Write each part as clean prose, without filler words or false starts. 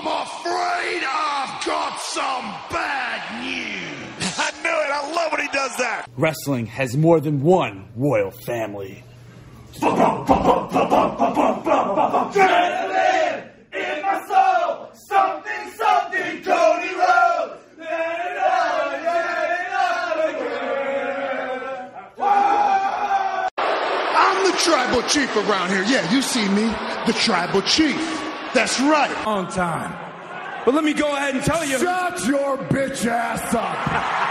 I'm afraid I've got some bad news. I knew it. I love when he does that. Wrestling has more than one royal family. Adrenaline in my soul, something, something, Cody Rhodes. I'm the tribal chief around here. Yeah, you see me, the tribal chief. That's right. Long time. But let me go ahead and tell you. Shut your bitch ass up.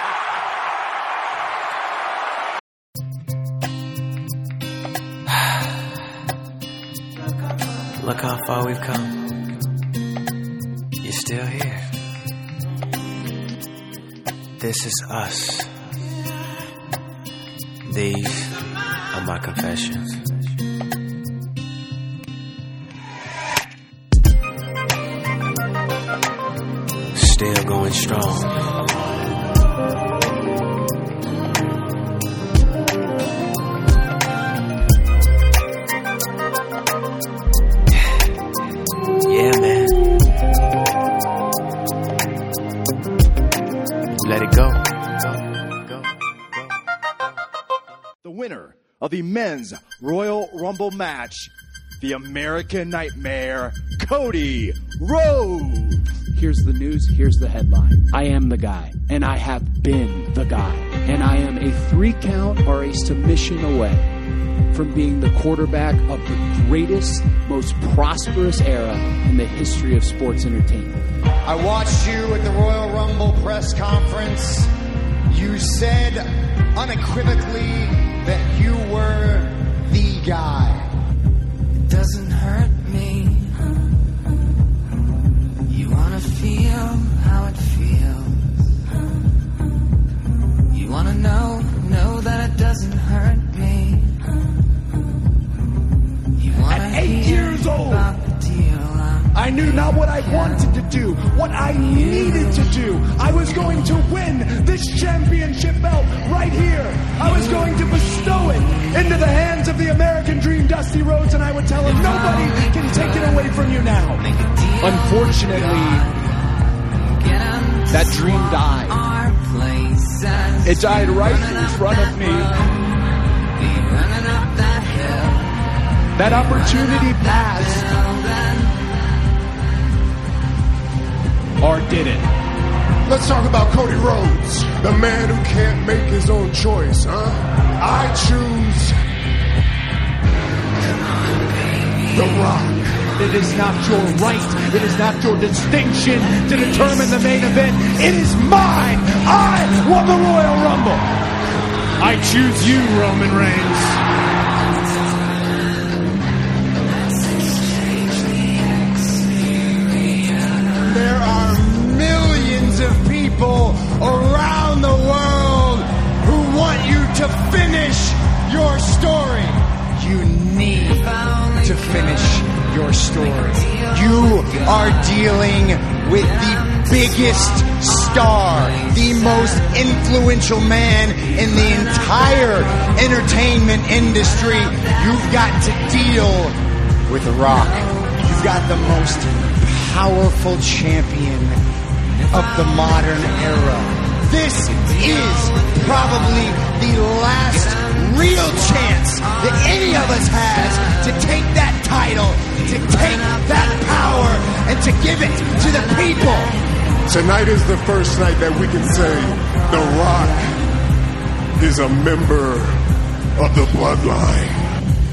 Look how far we've come. You're still here. This is us. These are my confessions. Still going strong. Yeah, man. Let it go. The winner of the men's Royal Rumble match, the American Nightmare, Cody Rhodes. Here's the news, here's the headline. I am the guy, and I have been the guy. And I am a 3 count or a submission away from being the quarterback of the greatest, most prosperous era in the history of sports entertainment. I watched you at the Royal Rumble press conference. You said unequivocally that you were the guy. It doesn't hurt me. You wanna feel how it feels. You wanna know that it doesn't hurt me. At 8 years old, I knew not what I wanted to do, what I needed to do. I was going to win this championship belt right here. I was going to bestow it into the hands of the American Dream, Dusty Rhodes, and I would tell him, nobody can take it away from you now. Unfortunately, that dream died. It died right in front of me. That opportunity passed. Or did it? Let's talk about Cody Rhodes, the man who can't make his own choice, huh? I choose The Rock. It is not your right. It is not your distinction to determine the main event. It is mine. I won the Royal Rumble. I choose you, Roman Reigns. There are millions of people around the world who want you to finish your story. You need to finish your story. You are dealing with the biggest star, the most influential man in the entire entertainment industry. You've got to deal with The Rock. You've got the most powerful champion of the modern era. This is probably the last real chance that any of us has to take that title, to take that power, and to give it to the people. Tonight is the first night that we can say The Rock is a member of the bloodline.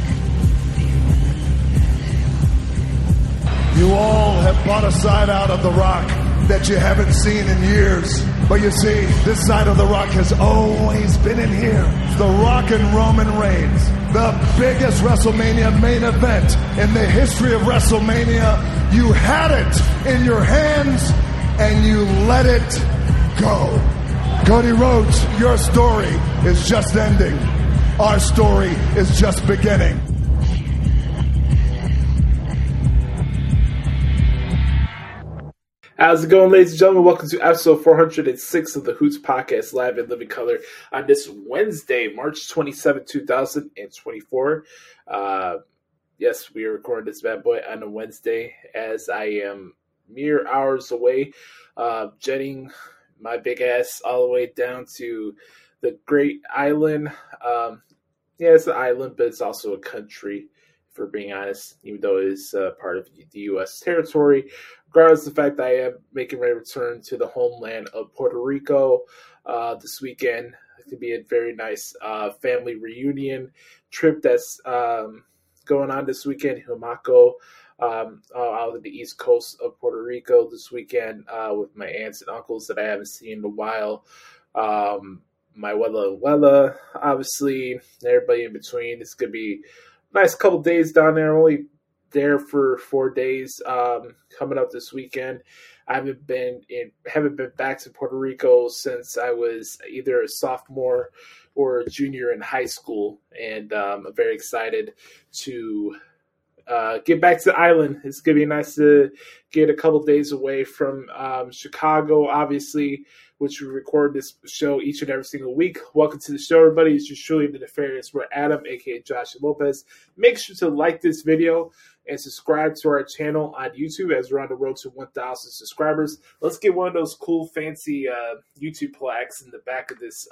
You all have bought a side out of The Rock that you haven't seen in years. But you see, this side of The Rock has always been in here. The Rock and Roman Reigns, the biggest WrestleMania main event in the history of WrestleMania. You had it in your hands and you let it go. Cody Rhodes, your story is just ending. Our story is just beginning. How's it going, ladies and gentlemen? Welcome to episode 406 of the Hoots Podcast, live in living color on this Wednesday, March 27, 2024. Yes, we are recording this bad boy on a Wednesday, as I am mere hours away, jetting my big ass all the way down to the Great Island. Yeah, it's an island, but it's also a country, for being honest, even though it is part of the U.S. territory. Regardless of the fact that I am making my return to the homeland of Puerto Rico this weekend. It could be a very nice family reunion trip that's going on this weekend. Humacao, out on the east coast of Puerto Rico this weekend with my aunts and uncles that I haven't seen in a while. My Wella, obviously, and everybody in between. It's going to be a nice couple days down there. I'm only there for 4 days coming up this weekend. I haven't been back to Puerto Rico since I was either a sophomore or a junior in high school, and I'm very excited to get back to the island. It's going to be nice to get a couple days away from Chicago, obviously, which we record this show each and every single week. Welcome to the show, everybody. It's just truly the Nefarious. We're Adam, a.k.a. Josh Lopez. Make sure to like this video and subscribe to our channel on YouTube as we're on the road to 1,000 subscribers. Let's get one of those cool, fancy YouTube plaques in the back of this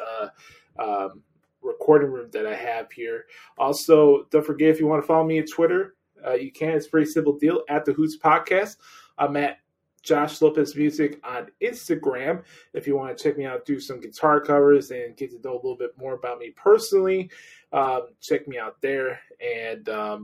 recording room that I have here. Also, don't forget, if you want to follow me on Twitter, you can. It's a pretty simple deal. At the Hoots Podcast. I'm at Josh Lopez Music on Instagram. If you want to check me out, do some guitar covers and get to know a little bit more about me personally, check me out there. And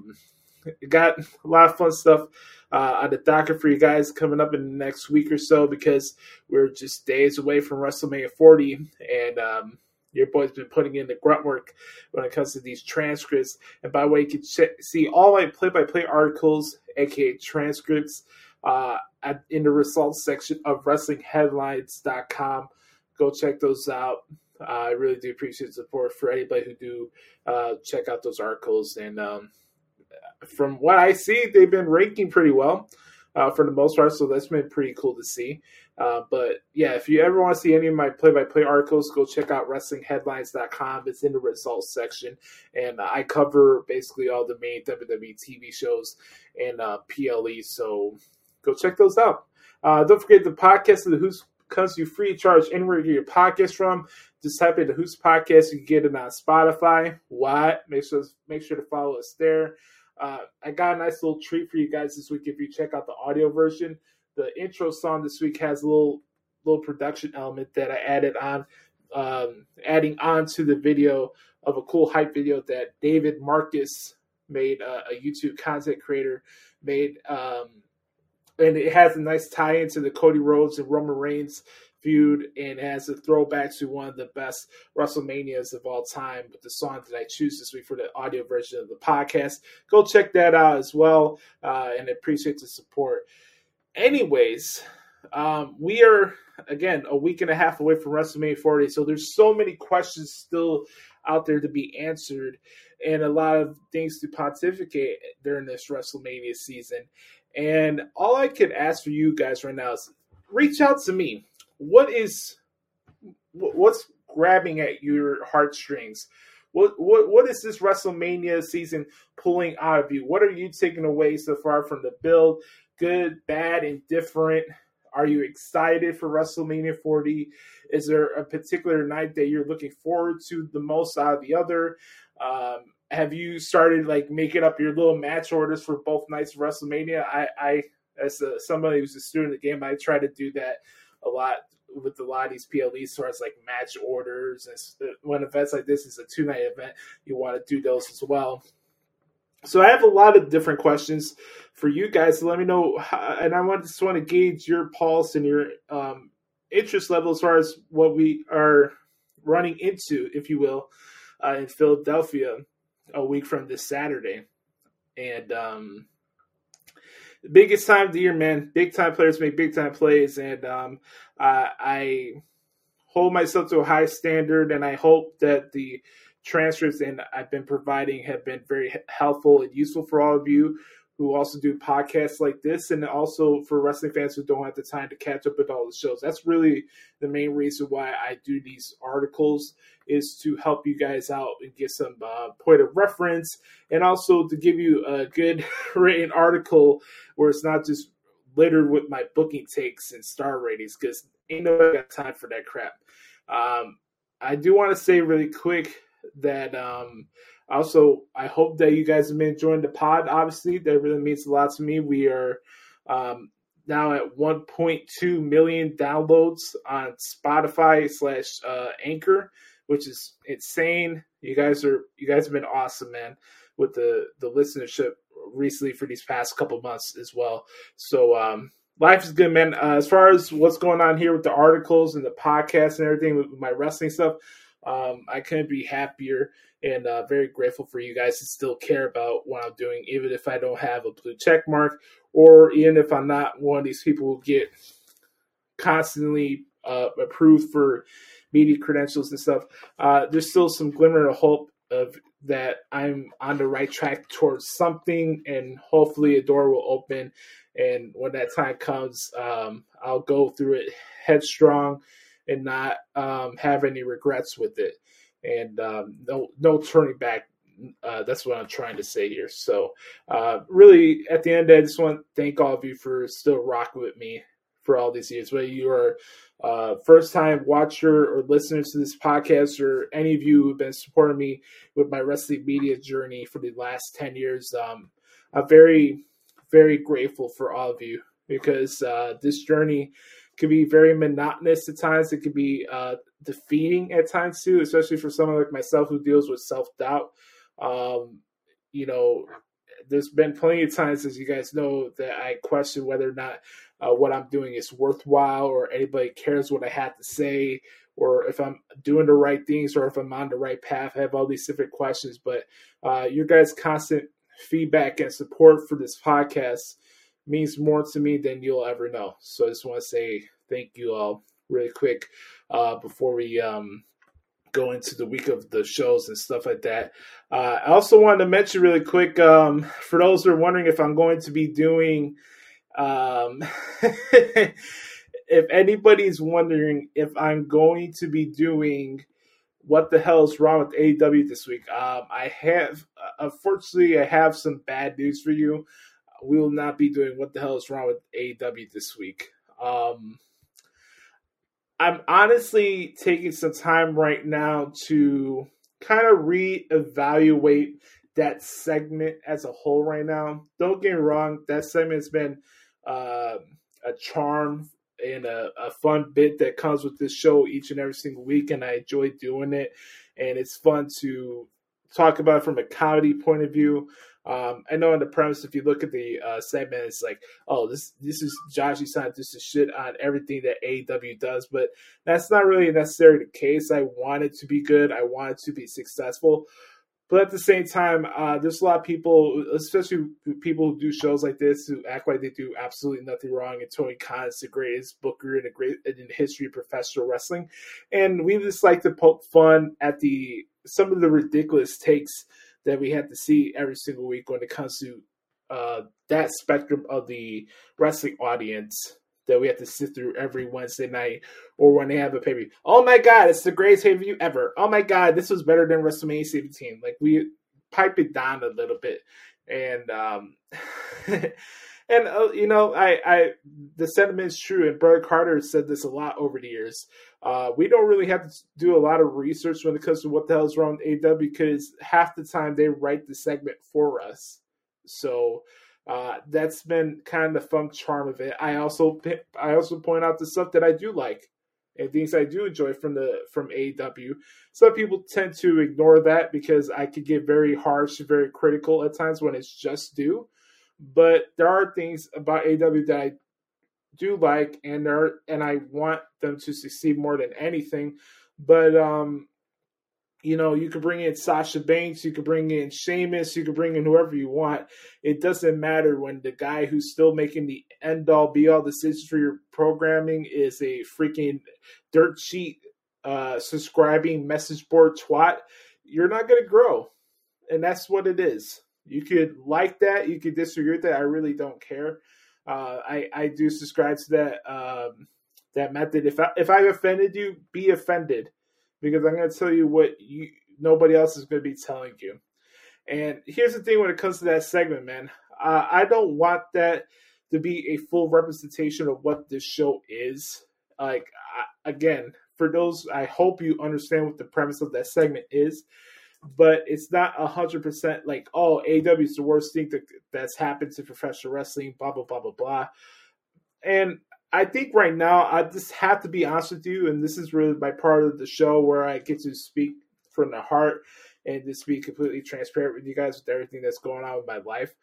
got a lot of fun stuff on the docket for you guys coming up in the next week or so, because we're just days away from WrestleMania 40, and your boy's been putting in the grunt work when it comes to these transcripts. And by the way, you can see all my play-by-play articles, aka transcripts, in the results section of WrestlingHeadlines.com. Go check those out. I really do appreciate the support for anybody who do check out those articles. And from what I see, they've been ranking pretty well for the most part, so that's been pretty cool to see. But yeah, if you ever want to see any of my play-by-play articles, go check out WrestlingHeadlines.com. It's in the results section, and I cover basically all the main WWE TV shows and PLE, so go check those out. Don't forget, the podcast of the Hoots comes to you free of charge anywhere you get your podcast from. Just type in the Hoots Podcast. You can get it on Spotify. Make sure to follow us there. I got a nice little treat for you guys this week if you check out the audio version. The intro song this week has a little production element that I added on, adding on to the video of a cool hype video that David Marcus made, a YouTube content creator made, and it has a nice tie into the Cody Rhodes and Roman Reigns feud, and it has a throwback to one of the best WrestleManias of all time with the song that I choose this week for the audio version of the podcast. Go check that out as well, and I appreciate the support. Anyways, we are, again, a week and a half away from WrestleMania 40, so there's so many questions still out there to be answered and a lot of things to pontificate during this WrestleMania season. And all I could ask for you guys right now is reach out to me. What's grabbing at your heartstrings? What is this WrestleMania season pulling out of you? What are you taking away so far from the build? Good, bad, indifferent? Are you excited for WrestleMania 40? Is there a particular night that you're looking forward to the most out of the other? Have you started making up your little match orders for both nights of WrestleMania? I as somebody who's a student of the game, I try to do that a lot with a lot of these PLEs, so it's like match orders. And when events like this is a 2-night event, you want to do those as well. So I have a lot of different questions for you guys. So let me know, and I just want to gauge your pulse and your interest level as far as what we are running into, if you will, in Philadelphia a week from this Saturday. And the biggest time of the year, man. Big time players make big time plays, and I hold myself to a high standard, and I hope that the transcripts and I've been providing have been very helpful and useful for all of you who also do podcasts like this, and also for wrestling fans who don't have the time to catch up with all the shows. That's really the main reason why I do these articles, is to help you guys out and get some point of reference, and also to give you a good written article where it's not just littered with my booking takes and star ratings because ain't nobody got time for that crap. I do want to say really quick that also I hope that you guys have been enjoying the pod. Obviously, that really means a lot to me. We are now at 1.2 million downloads on Spotify / Anchor, which is insane. You guys have been awesome, man, with the listenership recently for these past couple months as well. So life is good, man. As far as what's going on here with the articles and the podcast and everything with my wrestling stuff, I couldn't be happier and very grateful for you guys to still care about what I'm doing, even if I don't have a blue check mark, or even if I'm not one of these people who get constantly approved for media credentials and stuff. There's still some glimmer of hope of that I'm on the right track towards something, and hopefully a door will open. And when that time comes, I'll go through it headstrong and not have any regrets with it. And no turning back. That's what I'm trying to say here. So really, at the end of the day, I just want to thank all of you for still rocking with me for all these years. Whether you are first-time watcher or listeners to this podcast, or any of you who have been supporting me with my wrestling media journey for the last 10 years, I'm very, very grateful for all of you, because this journey can be very monotonous at times. It can be defeating at times too, especially for someone like myself who deals with self-doubt. There's been plenty of times, as you guys know, that I question whether or not what I'm doing is worthwhile, or anybody cares what I have to say, or if I'm doing the right things, or if I'm on the right path. I have all these different questions, but your guys' constant feedback and support for this podcast means more to me than you'll ever know. So I just want to say thank you all really quick before we go into the week of the shows and stuff like that. I also wanted to mention really quick, for those who are wondering if I'm going to be doing, if anybody's wondering if I'm going to be doing What the Hell is Wrong with AEW this week, unfortunately, I have some bad news for you. We will not be doing What the Hell is Wrong with AEW this week. I'm honestly taking some time right now to kind of reevaluate that segment as a whole right now. Don't get me wrong, that segment's been a charm and a fun bit that comes with this show each and every single week, and I enjoy doing it. And it's fun to talk about it from a comedy point of view. I know on the premise, if you look at the segment, it's like, oh, this is Josh Esau just to shit on everything that AEW does, but that's not really necessarily the case. I want it to be good. I want it to be successful. But at the same time, there's a lot of people, especially people who do shows like this, who act like they do absolutely nothing wrong. And Tony Khan is the greatest booker in the history of professional wrestling. And we just like to poke fun at some of the ridiculous takes that we have to see every single week when it comes to that spectrum of the wrestling audience that we have to sit through every Wednesday night, or when they have a pay-per-view. Oh my God, it's the greatest pay-per-view ever. Oh my God, this was better than WrestleMania 17. Like, we pipe it down a little bit. And, the sentiment is true. And Brother Carter has said this a lot over the years. We don't really have to do a lot of research when it comes to What the Hell is Wrong with AEW, because half the time they write the segment for us. So that's been kind of the fun charm of it. I also point out the stuff that I do like and things I do enjoy from AEW. Some people tend to ignore that because I could get very harsh and very critical at times when it's just due. But there are things about AEW that I do like, and I want them to succeed more than anything. But you could bring in Sasha Banks, you could bring in Sheamus, you could bring in whoever you want. It doesn't matter when the guy who's still making the end-all, be-all decisions for your programming is a freaking dirt sheet subscribing message board twat. You're not going to grow, and that's what it is. You could like that, you could disagree with that. I really don't care. I do subscribe to that method. If I offended you, be offended, because I'm going to tell you what nobody else is going to be telling you. And here's the thing when it comes to that segment, man. I don't want that to be a full representation of what this show is. Like, again, for those, I hope you understand what the premise of that segment is, but it's not 100% like, oh, AEW is the worst thing that's happened to professional wrestling, blah, blah, blah, blah, blah. And I think right now, I just have to be honest with you, and this is really my part of the show where I get to speak from the heart and just be completely transparent with you guys with everything that's going on with my life.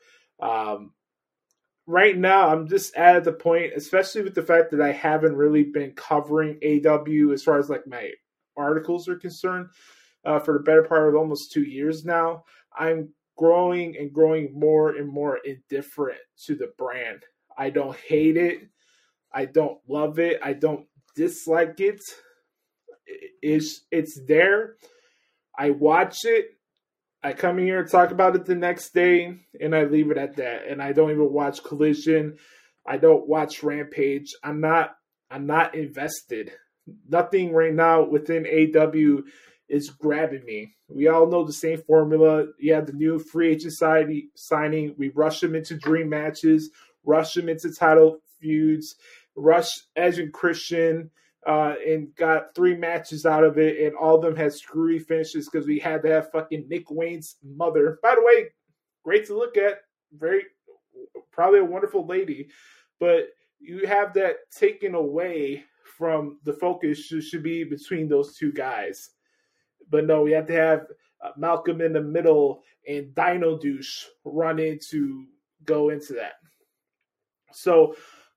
Right now, I'm just at the point, especially with the fact that I haven't really been covering AEW as far as like my articles are concerned for the better part of almost 2 years now. I'm growing and growing more and more indifferent to the brand. I don't hate it. I don't love it. I don't dislike it. It's there. I watch it. I come in here and talk about it the next day, and I leave it at that. And I don't even watch Collision. I don't watch Rampage. I'm not invested. Nothing right now within AEW is grabbing me. We all know the same formula. You have the new free agent signing. We rush them into dream matches, rush them into title feuds, rush Edge and Christian, and got 3 matches out of it, and all of them had screwy finishes because we had to have fucking Nick Wayne's mother. By the way, great to look at, probably a wonderful lady, but you have that taken away from the focus should be between those 2 guys. But no, we have to have Malcolm in the middle and Dino Douche run in to go into that. So,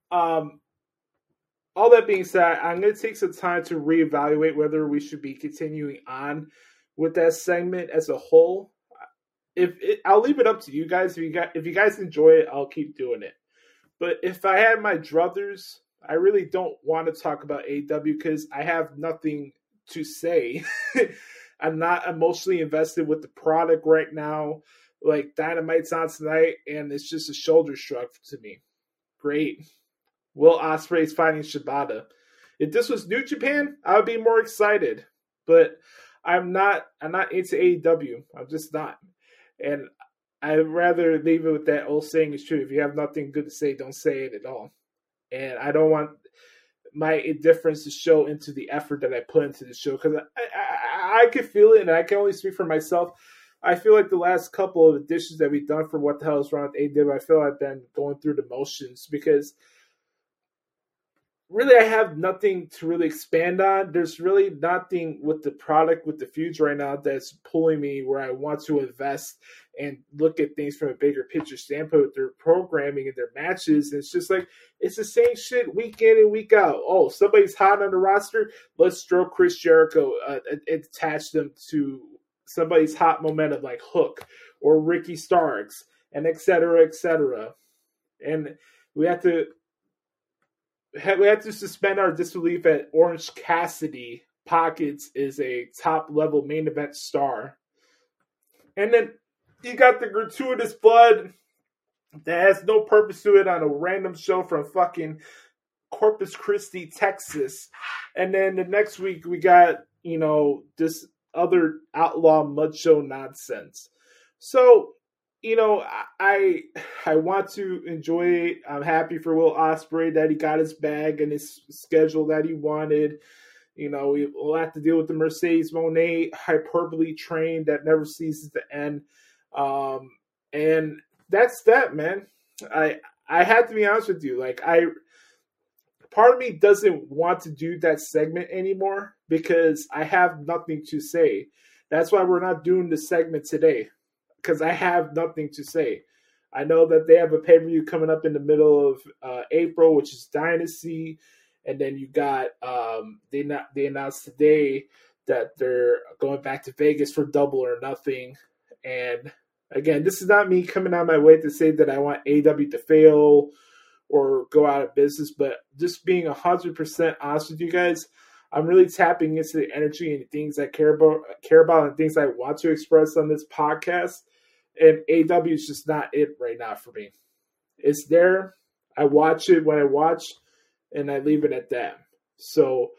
all that being said, I'm going to take some time to reevaluate whether we should be continuing on with that segment as a whole. I'll leave it up to you guys. If you guys enjoy it, I'll keep doing it. But if I had my druthers, I really don't want to talk about AEW because I have nothing to say. I'm not emotionally invested with the product right now. Like, Dynamite's on tonight, and it's just a shoulder shrug to me. Great. Will Ospreay's fighting Shibata. If this was New Japan, I would be more excited. But I'm not into AEW. I'm just not. And I'd rather leave it with that old saying is true. If you have nothing good to say, don't say it at all. And I don't want my indifference to show into the effort that I put into the show. Because I can feel it, and I can only speak for myself. I feel like the last couple of editions that we've done for What the Hell is Wrong with AEW, I feel I've been going through the motions because really I have nothing to really expand on. There's really nothing with the product, with the feuds right now that's pulling me where I want to invest and look at things from a bigger picture standpoint with their programming and their matches. And it's just like, it's the same shit week in and week out. Oh, somebody's hot on the roster. Let's throw Chris Jericho and attach them to somebody's hot momentum like Hook or Ricky Starks and et cetera, et cetera. And we have to suspend our disbelief that Orange Cassidy Pockets is a top-level main event star. And then you got the gratuitous blood that has no purpose to it on a random show from fucking Corpus Christi, Texas. And then the next week we got, this other outlaw mud show nonsense. So, I want to enjoy it. I'm happy for Will Ospreay that he got his bag and his schedule that he wanted. We'll have to deal with the Mercedes Moné hyperbole train that never ceases to end. And that's that, man. I have to be honest with you. Part of me doesn't want to do that segment anymore because I have nothing to say. That's why we're not doing the segment today. Because I have nothing to say. I know that they have a pay-per-view coming up in the middle of April, which is Dynasty. And then you got, they announced today that they're going back to Vegas for Double or Nothing. And again, this is not me coming out of my way to say that I want AEW to fail or go out of business. But just being 100% honest with you guys, I'm really tapping into the energy and the things I care about and things I want to express on this podcast. And AEW is just not it right now for me. It's there. I watch it when I watch, and I leave it at that. So,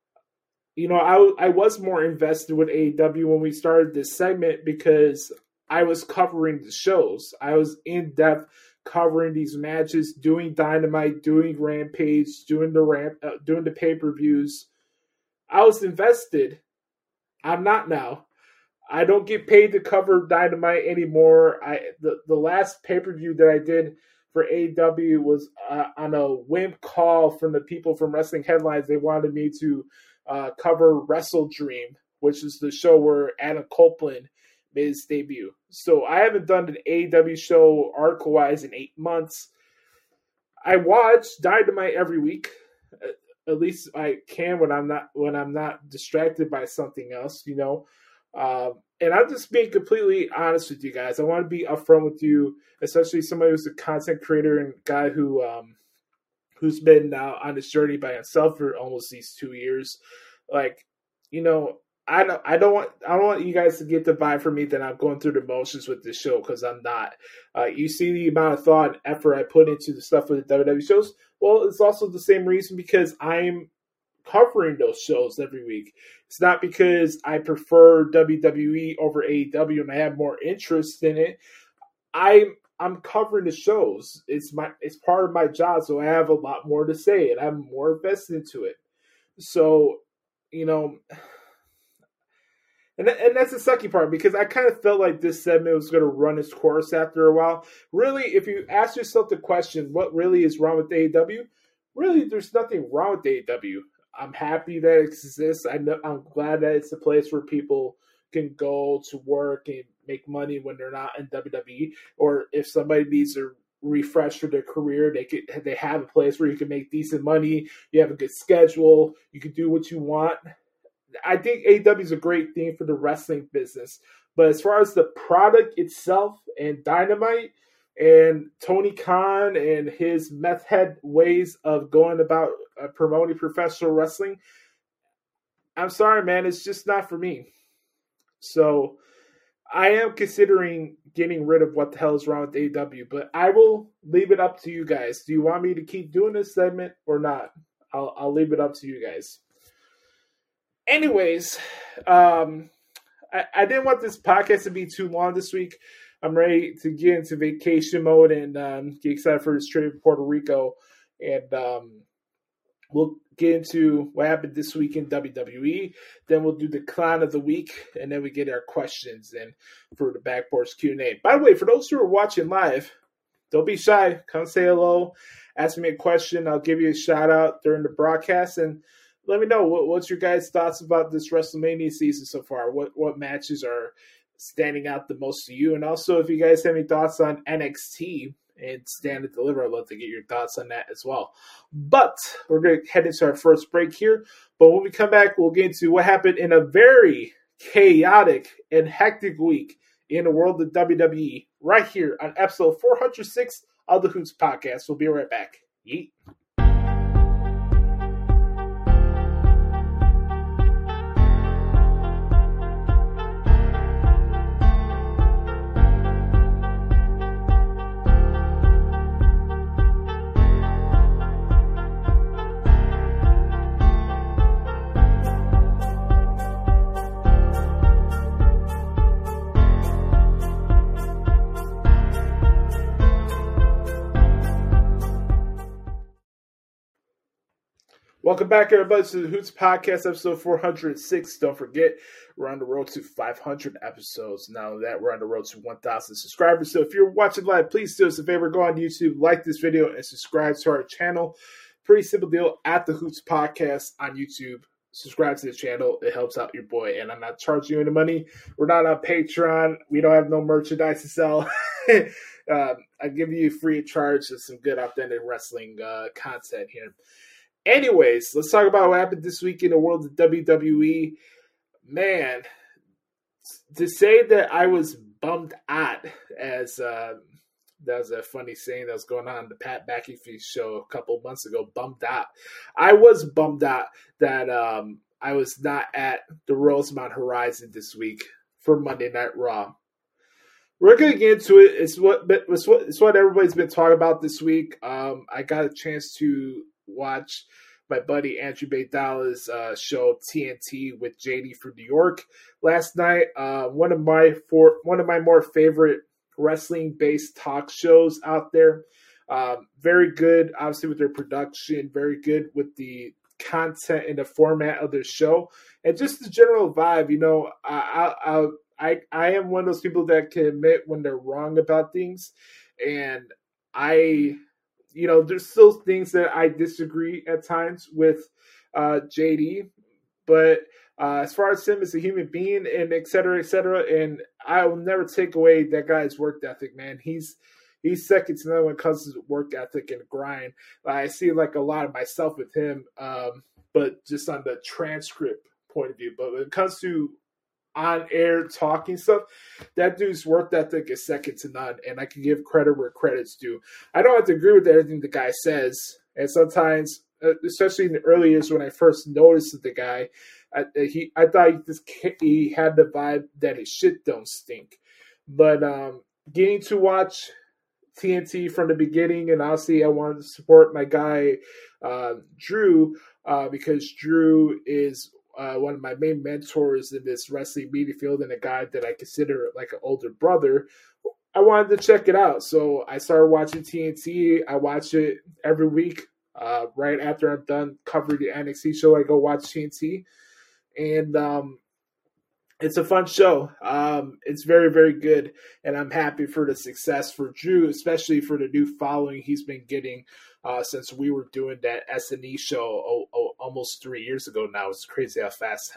I was more invested with AEW when we started this segment because I was covering the shows. I was in depth covering these matches, doing Dynamite, doing Rampage, doing the pay-per-views. I was invested. I'm not now. I don't get paid to cover Dynamite anymore. The last pay-per-view that I did for AEW was on a whim call from the people from Wrestling Headlines. They wanted me to cover Wrestle Dream, which is the show where Adam Copeland made his debut. So I haven't done an AEW show article-wise in 8 months. I watch Dynamite every week. At least I can when I'm not distracted by something else, you know. And I'm just being completely honest with you guys. I want to be upfront with you, especially somebody who's a content creator and guy who's been now on this journey by himself for almost these 2 years. Like, you know, I don't want you guys to get the vibe from me that I'm going through the motions with this show, because I'm not. You see the amount of thought and effort I put into the stuff with the WWE shows. Well, it's also the same reason because I'm covering those shows every week. It's not because I prefer WWE over AEW and I have more interest in it. I'm covering the shows. It's part of my job, so I have a lot more to say and I'm more invested into it. So, you know, and that's the sucky part, because I kind of felt like this segment was going to run its course after a while. Really, if you ask yourself the question, what really is wrong with AEW? Really, there's nothing wrong with AEW. I'm happy that it exists. I'm glad that it's a place where people can go to work and make money when they're not in WWE. Or if somebody needs a refresh for their career, they have a place where you can make decent money. You have a good schedule. You can do what you want. I think AEW is a great thing for the wrestling business. But as far as the product itself and Dynamite and Tony Khan and his meth head ways of going about promoting professional wrestling, I'm sorry, man, it's just not for me. So I am considering getting rid of what the hell is wrong with AEW, but I will leave it up to you guys. Do you want me to keep doing this segment or not? I'll leave it up to you guys. Anyways, I didn't want this podcast to be too long this week. I'm ready to get into vacation mode and get excited for this trip to Puerto Rico. And we'll get into what happened this week in WWE. Then we'll do the clown of the week, and then we get our questions and for the Backboards Q&A. By the way, for those who are watching live, don't be shy. Come say hello. Ask me a question. I'll give you a shout out during the broadcast, and let me know what's your guys' thoughts about this WrestleMania season so far. What matches are standing out the most to you? And also, if you guys have any thoughts on NXT and Stand and Deliver, I'd love to get your thoughts on that as well. But we're going to head into our first break here. But when we come back, we'll get into what happened in a very chaotic and hectic week in the world of WWE right here on episode 406 of the Hoots Podcast. We'll be right back. Yeet. Welcome back, everybody, to the Hoots Podcast, episode 406. Don't forget, we're on the road to 500 episodes. Now that we're on the road to 1,000 subscribers. So if you're watching live, please do us a favor. Go on YouTube, like this video, and subscribe to our channel. Pretty simple deal. At the Hoots Podcast on YouTube. Subscribe to the channel. It helps out your boy. And I'm not charging you any money. We're not on Patreon. We don't have no merchandise to sell. I give you free of charge of some good authentic wrestling content here. Anyways, let's talk about what happened this week in the world of WWE. Man, to say that I was bummed out, as that was a funny saying that was going on the Pat McAfee show a couple months ago, bummed out. I was bummed out that I was not at the Rosemont Horizon this week for Monday Night Raw. We're going to get into it. It's what everybody's been talking about this week. I got a chance to watch my buddy Andrew Baydala's show TNT with JD from New York last night. One of my more favorite wrestling-based talk shows out there. Very good, obviously, with their production, very good with the content and the format of their show, and just the general vibe. I am one of those people that can admit when they're wrong about things, and there's still things that I disagree at times with JD, but as far as him as a human being and et cetera, and I will never take away that guy's work ethic, man. He's second to none when it comes to work ethic and grind. I see like a lot of myself with him, but just on the transcript point of view. But when it comes to on-air talking stuff, that dude's work ethic is second to none, and I can give credit where credit's due. I don't have to agree with everything the guy says, and sometimes, especially in the early years when I first noticed the guy, I thought he had the vibe that his shit don't stink. But getting to watch TNT from the beginning, and obviously I wanted to support my guy Drew, because Drew is one of my main mentors in this wrestling media field and a guy that I consider like an older brother. I wanted to check it out, so I started watching TNT. I watch it every week. Right after I'm done covering the NXT show, I go watch TNT, and it's a fun show. It's very, very good, and I'm happy for the success for Drew, especially for the new following he's been getting since we were doing that S&E show almost 3 years ago now. It's crazy how fast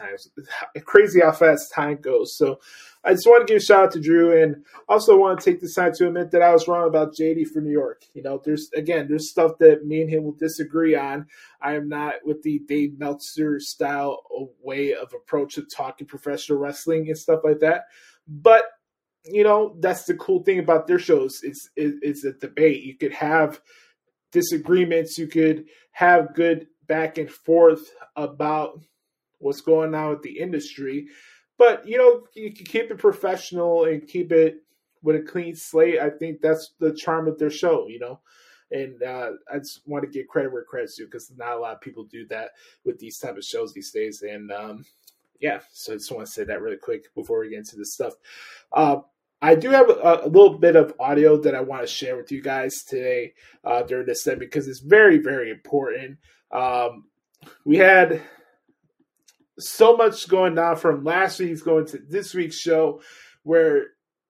time goes. So I just want to give a shout out to Drew, and also want to take this time to admit that I was wrong about JD for New York. There's stuff that me and him will disagree on. I am not with the Dave Meltzer style way of approach of talking professional wrestling and stuff like that. But, that's the cool thing about their shows. It's a debate. You could have disagreements. You could have good back and forth about what's going on with the industry. But, you can keep it professional and keep it with a clean slate. I think that's the charm of their show, And I just want to give credit where credit's due, because not a lot of people do that with these type of shows these days. And, so I just want to say that really quick before we get into this stuff. I do have a little bit of audio that I want to share with you guys today during this segment, because it's very, very important. We had so much going on from last week's going to this week's show, where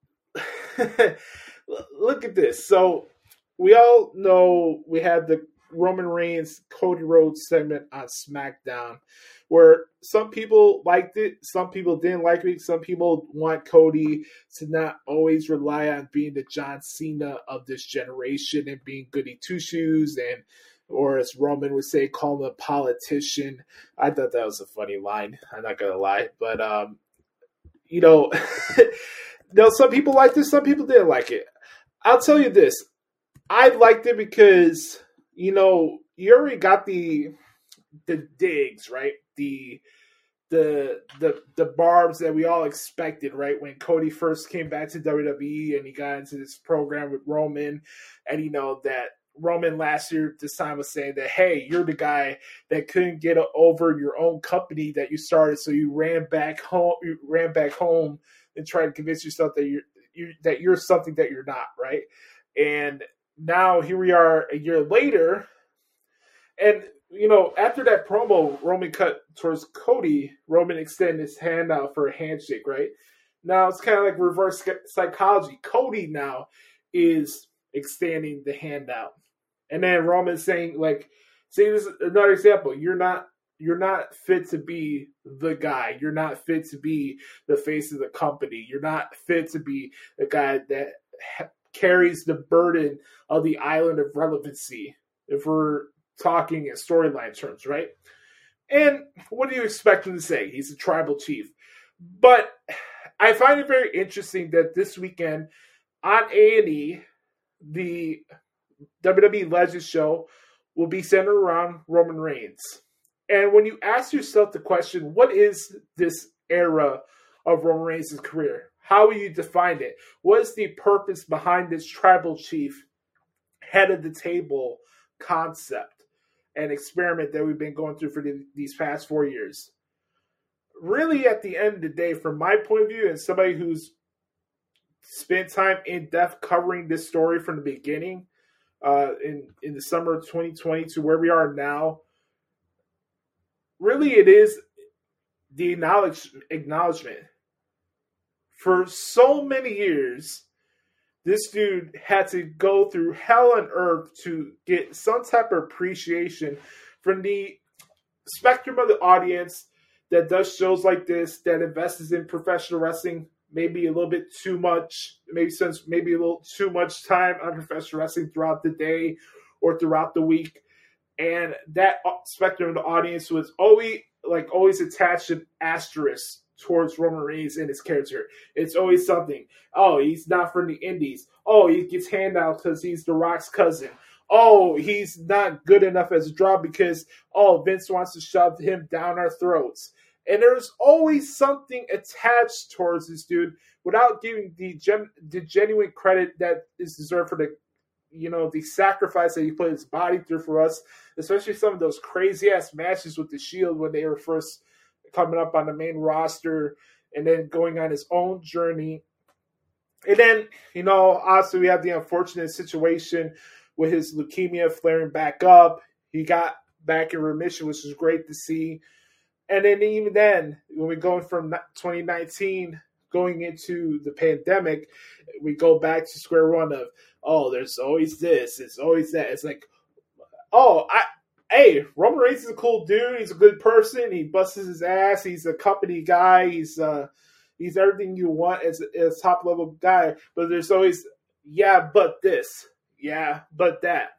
look at this. So we all know we had the Roman Reigns Cody Rhodes segment on SmackDown, where some people liked it, some people didn't like it. Some people want Cody to not always rely on being the John Cena of this generation and being goody two shoes, and, or as Roman would say, call him a politician. I thought that was a funny line. I'm not gonna lie, but some people liked it, some people didn't like it. I'll tell you this: I liked it because you already got the digs, right? The barbs that we all expected, right? When Cody first came back to WWE and he got into this program with Roman, and that Roman last year this time was saying that, hey, you're the guy that couldn't get over your own company that you started, so you ran back home and tried to convince yourself that you're something that you're not, right? And now here we are a year later, and after that promo Roman cut towards Cody, Roman extended his hand out for a handshake, right? Now it's kind of like reverse psychology. Cody now is extending the hand out. And then Roman's saying, this is another example. You're not fit to be the guy. You're not fit to be the face of the company. You're not fit to be the guy that carries the burden of the island of relevancy, if we're talking in storyline terms, right? And what do you expect him to say? He's a tribal chief. But I find it very interesting that this weekend on A&E, the WWE Legends show will be centered around Roman Reigns. And when you ask yourself the question, what is this era of Roman Reigns' career? How will you define it? What is the purpose behind this tribal chief, head of the table concept and experiment that we've been going through for these past 4 years? Really, at the end of the day, from my point of view, and somebody who's spent time in depth covering this story from the beginning in the summer of 2020 to where we are now. Really, it is the acknowledgement. For so many years, this dude had to go through hell on earth to get some type of appreciation from the spectrum of the audience that does shows like this, that invests in professional wrestling maybe a little bit too much, maybe a little too much time on professional wrestling throughout the day or throughout the week. And that spectrum of the audience was always attached an asterisk towards Roman Reigns and his character. It's always something. Oh, he's not from the Indies. Oh, he gets handouts because he's The Rock's cousin. Oh, he's not good enough as a draw because, Vince wants to shove him down our throats. And there's always something attached towards this dude without giving the genuine credit that is deserved for the sacrifice that he put his body through for us, especially some of those crazy-ass matches with the Shield when they were first coming up on the main roster and then going on his own journey. And then, obviously we have the unfortunate situation with his leukemia flaring back up. He got back in remission, which was great to see. And then even then, when we're going from 2019 going into the pandemic, we go back to square one of, there's always this, it's always that. It's like, Roman Reigns is a cool dude. He's a good person. He busts his ass. He's a company guy. He's everything you want as a top level guy. But there's always, but this. Yeah, but that.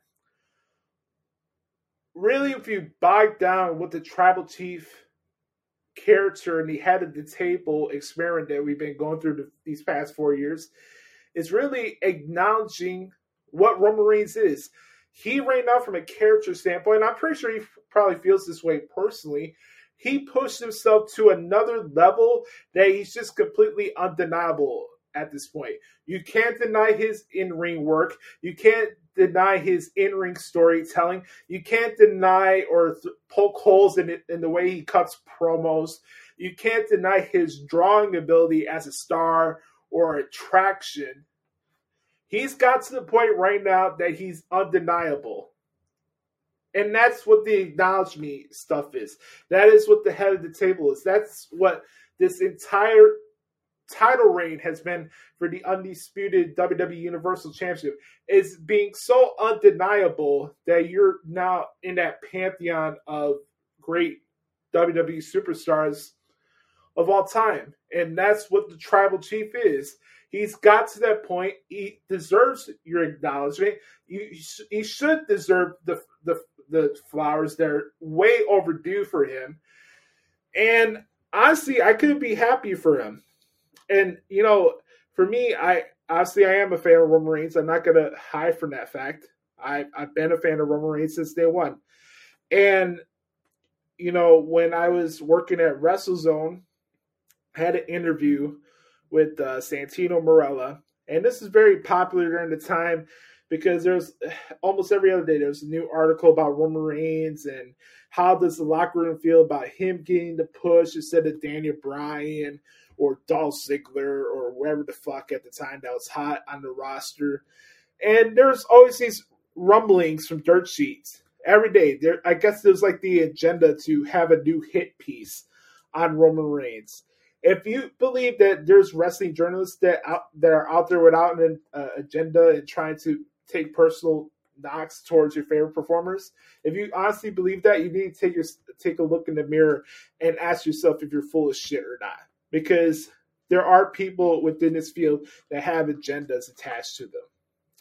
Really, if you bog down with the tribal chief character and the head of the table experiment that we've been going through these past 4 years, is really acknowledging what Roman Reigns is. He, right now, from a character standpoint, I'm pretty sure he probably feels this way personally, he pushed himself to another level that he's just completely undeniable at this point. You can't deny his in-ring work. You can't deny his in-ring storytelling. You can't deny or poke holes in the way he cuts promos. You can't deny his drawing ability as a star or attraction. He's got to the point right now that he's undeniable. And that's what the acknowledge me stuff is. That is what the head of the table is. That's what this entire title reign has been for the undisputed WWE Universal Championship. Is being so undeniable that you're now in that pantheon of great WWE superstars of all time. And that's what the tribal chief is. He's got to that point. He deserves your acknowledgement. He should deserve the flowers that are way overdue for him. And honestly, I couldn't be happy for him. And, for me, I am a fan of Roman Reigns. I'm not going to hide from that fact. I've been a fan of Roman Reigns since day one. And, when I was working at WrestleZone, I had an interview with Santino Marella. And this is very popular during the time because there's almost every other day there's a new article about Roman Reigns and how does the locker room feel about him getting the push instead of Daniel Bryan or Dolph Ziggler or whoever the fuck at the time that was hot on the roster. And there's always these rumblings from dirt sheets every day. I guess there's like the agenda to have a new hit piece on Roman Reigns. If you believe that there's wrestling journalists that are out there without an agenda and trying to take personal knocks towards your favorite performers, if you honestly believe that, you need to take a look in the mirror and ask yourself if you're full of shit or not. Because there are people within this field that have agendas attached to them.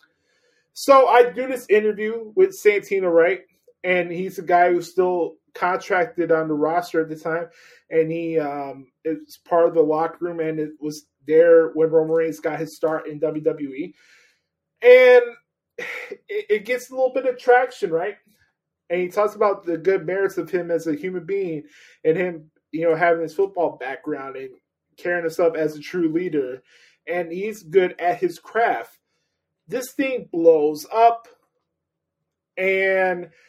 So I do this interview with Santino, right? And he's a guy who's still contracted on the roster at the time. And he is part of the locker room and it was there when Roman Reigns got his start in WWE. And it gets a little bit of traction, right? And he talks about the good merits of him as a human being and him, having his football background and carrying himself as a true leader. And he's good at his craft. This thing blows up. And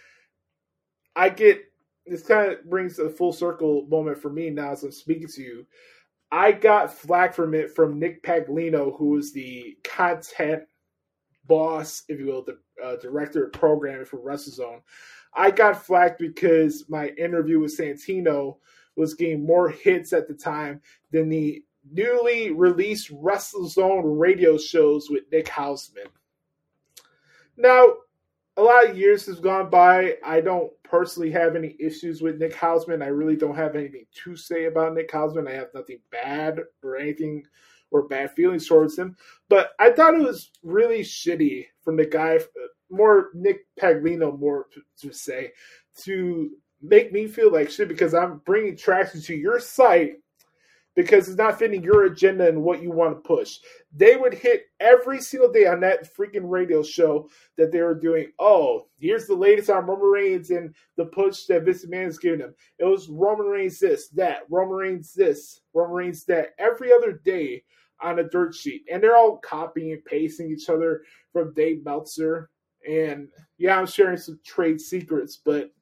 this kind of brings a full circle moment for me now as I'm speaking to you. I got flack from it from Nick Paglino, who is the content boss, if you will, the director of programming for WrestleZone. I got flack because my interview with Santino was getting more hits at the time than the newly released WrestleZone radio shows with Nick Hausman. Now, a lot of years has gone by. I don't personally have any issues with Nick Hausman. I really don't have anything to say about Nick Hausman. I have nothing bad or anything or bad feelings towards him. But I thought it was really shitty from the guy, more Nick Paglino, more to say, to make me feel like shit because I'm bringing traction to your site because it's not fitting your agenda and what you want to push. They would hit every single day on that freaking radio show that they were doing. Oh, here's the latest on Roman Reigns and the push that Vince McMahon is giving him. It was Roman Reigns this, that, Roman Reigns this, Roman Reigns that, every other day on a dirt sheet. And they're all copying and pasting each other from Dave Meltzer. And yeah, I'm sharing some trade secrets, but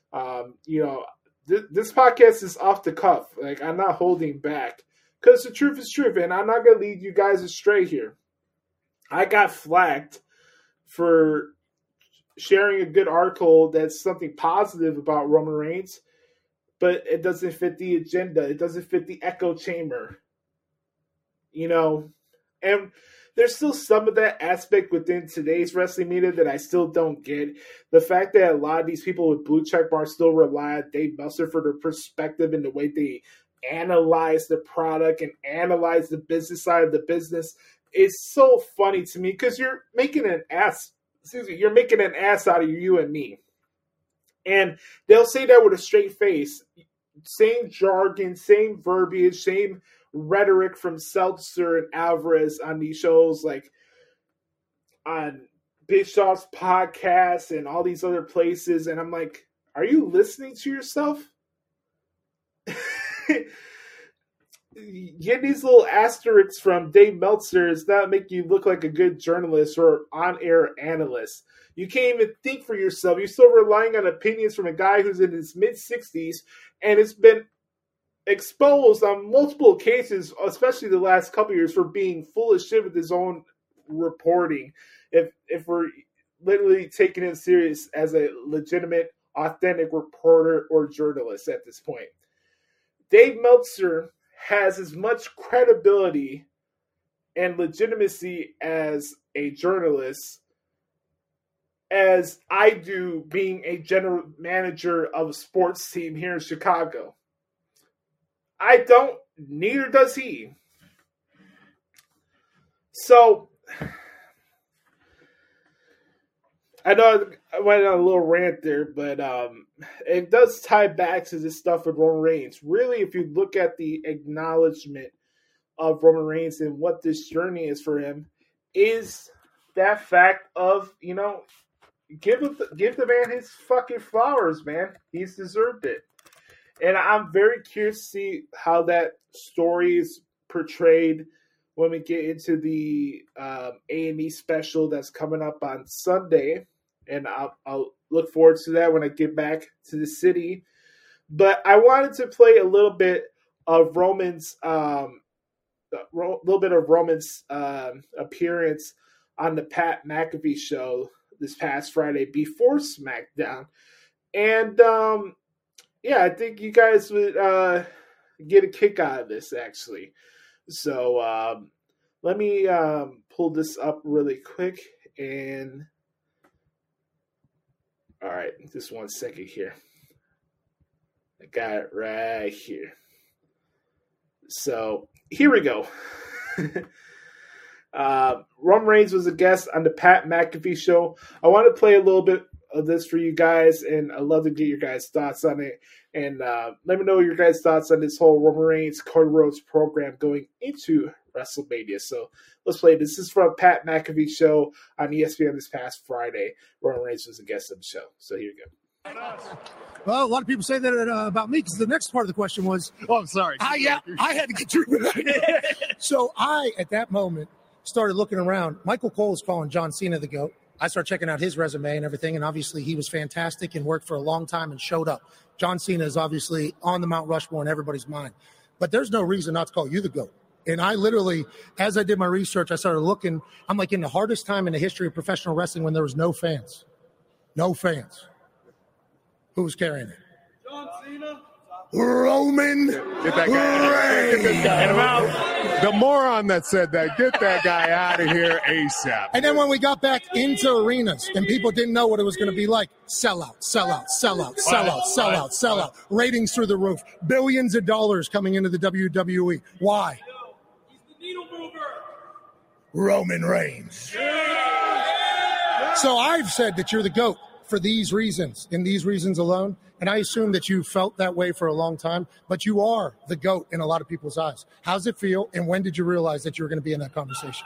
this podcast is off the cuff. Like, I'm not holding back because the truth is truth, and I'm not going to lead you guys astray here. I got flagged for sharing a good article that's something positive about Roman Reigns, but it doesn't fit the agenda. It doesn't fit the echo chamber. And there's still some of that aspect within today's wrestling media that I still don't get. The fact that a lot of these people with blue check bars still rely on Dave Meltzer for their perspective and the way they analyze the product and analyze the business side of the business is so funny to me because you're making an ass out of you and me. And they'll say that with a straight face. Same jargon, same verbiage, same rhetoric from Seltzer and Alvarez on these shows, like on Bischoff's podcast and all these other places. And I'm like, are you listening to yourself? Get these little asterisks from Dave Meltzer does not make you look like a good journalist or on-air analyst. You can't even think for yourself. You're still relying on opinions from a guy who's in his mid-60s and it's been exposed on multiple occasions, especially the last couple of years, for being full of shit with his own reporting. If we're literally taking him serious as a legitimate, authentic reporter or journalist at this point. Dave Meltzer has as much credibility and legitimacy as a journalist as I do being a general manager of a sports team here in Chicago. I don't, neither does he. So, I know I went on a little rant there, but it does tie back to this stuff with Roman Reigns. Really, if you look at the acknowledgement of Roman Reigns and what this journey is for him, is that fact of, give the man his fucking flowers, man. He's deserved it. And I'm very curious to see how that story is portrayed when we get into the A&E special that's coming up on Sunday. And I'll look forward to that when I get back to the city. But I wanted to play a little bit of Roman's appearance on the Pat McAfee show this past Friday before SmackDown. And I think you guys would get a kick out of this, actually. So let me pull this up really quick. And all right, just 1 second here. I got it right here. So here we go. Roman Reigns was a guest on the Pat McAfee show. I want to play a little bit of this for you guys, and I'd love to get your guys' thoughts on it. And let me know your guys' thoughts on this whole Roman Reigns Cody Rhodes program going into WrestleMania. So let's play. This is from Pat McAfee show on ESPN this past Friday. Roman Reigns was a guest on the show. So here you go. Well, a lot of people say that about me because the next part of the question was, oh, I'm sorry. I had to get through it. So I, at that moment, started looking around. Michael Cole is calling John Cena the GOAT. I started checking out his resume and everything, and obviously he was fantastic and worked for a long time and showed up. John Cena is obviously on the Mount Rushmore in everybody's mind. but there's no reason not to call you the GOAT. And I literally, as I did my research, I started looking. I'm like, in the hardest time in the history of professional wrestling when there was no fans. No fans. Who was carrying it? John Cena. Roman Get that guy. Reigns. Get him out. The moron that said that, get that guy out of here ASAP. And then when we got back into arenas and people didn't know what it was going to be like, sellout. Ratings through the roof. Billions of dollars coming into the WWE. Why? He's the needle mover. Roman Reigns. So I've said that you're the GOAT for these reasons, and these reasons alone. And I assume that you felt that way for a long time, but you are the GOAT in a lot of people's eyes. How's it feel, and when did you realize that you were going to be in that conversation?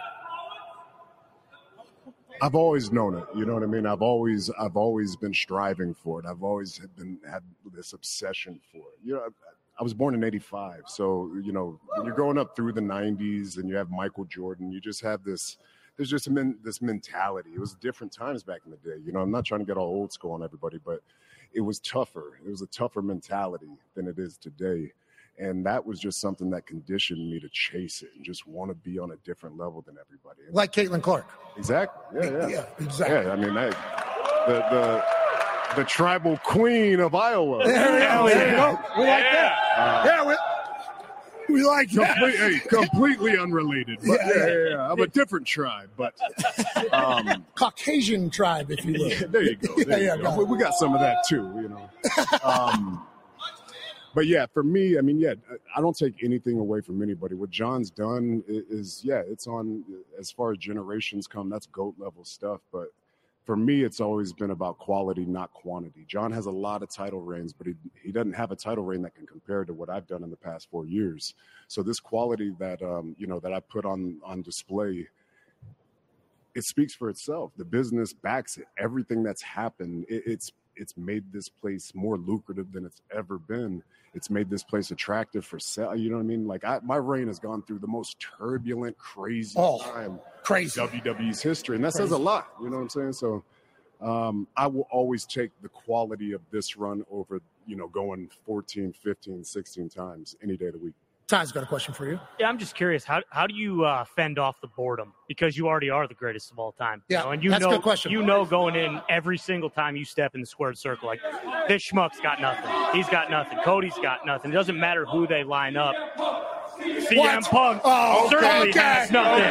I've always known it. You know what I mean? I've always been striving for it. I've always had this obsession for it. You know, I was born in '85, so you know, when you're growing up through the '90s and you have Michael Jordan, you just have this. There's just this mentality. It was different times back in the day. You know, I'm not trying to get all old school on everybody, but it was tougher. It was a tougher mentality than it is today. And that was just something that conditioned me to chase it and just want to be on a different level than everybody. Like Caitlin Clark. Exactly. Yeah, exactly. Yeah, I mean, the tribal queen of Iowa. There you go. We like that. We like that. Completely unrelated. But yeah. I'm a different tribe, but Caucasian tribe, if you will. Yeah, there you go. There you go. We got some of that too, you know. But yeah, for me, I mean, I don't take anything away from anybody. What John's done is it's on, as far as generations come, that's GOAT level stuff. But for me, it's always been about quality, not quantity. John has a lot of title reigns, but he doesn't have a title reign that can compare to what I've done in the past 4 years. So this quality that, that I put on display, it speaks for itself. The business backs it. Everything that's happened, it's made this place more lucrative than it's ever been. It's made this place attractive for sale. You know what I mean? Like my reign has gone through the most turbulent, crazy time in WWE's history. And that says a lot. You know what I'm saying? So I will always take the quality of this run over, going 14, 15, 16 times any day of the week. Ty's got a question for you. Yeah, I'm just curious. How do you fend off the boredom? Because you already are the greatest of all time. Yeah, and that's a good question. You know going in every single time you step in the squared circle, like, this schmuck's got nothing. He's got nothing. Cody's got nothing. It doesn't matter who they line up. CM Punk certainly has nothing.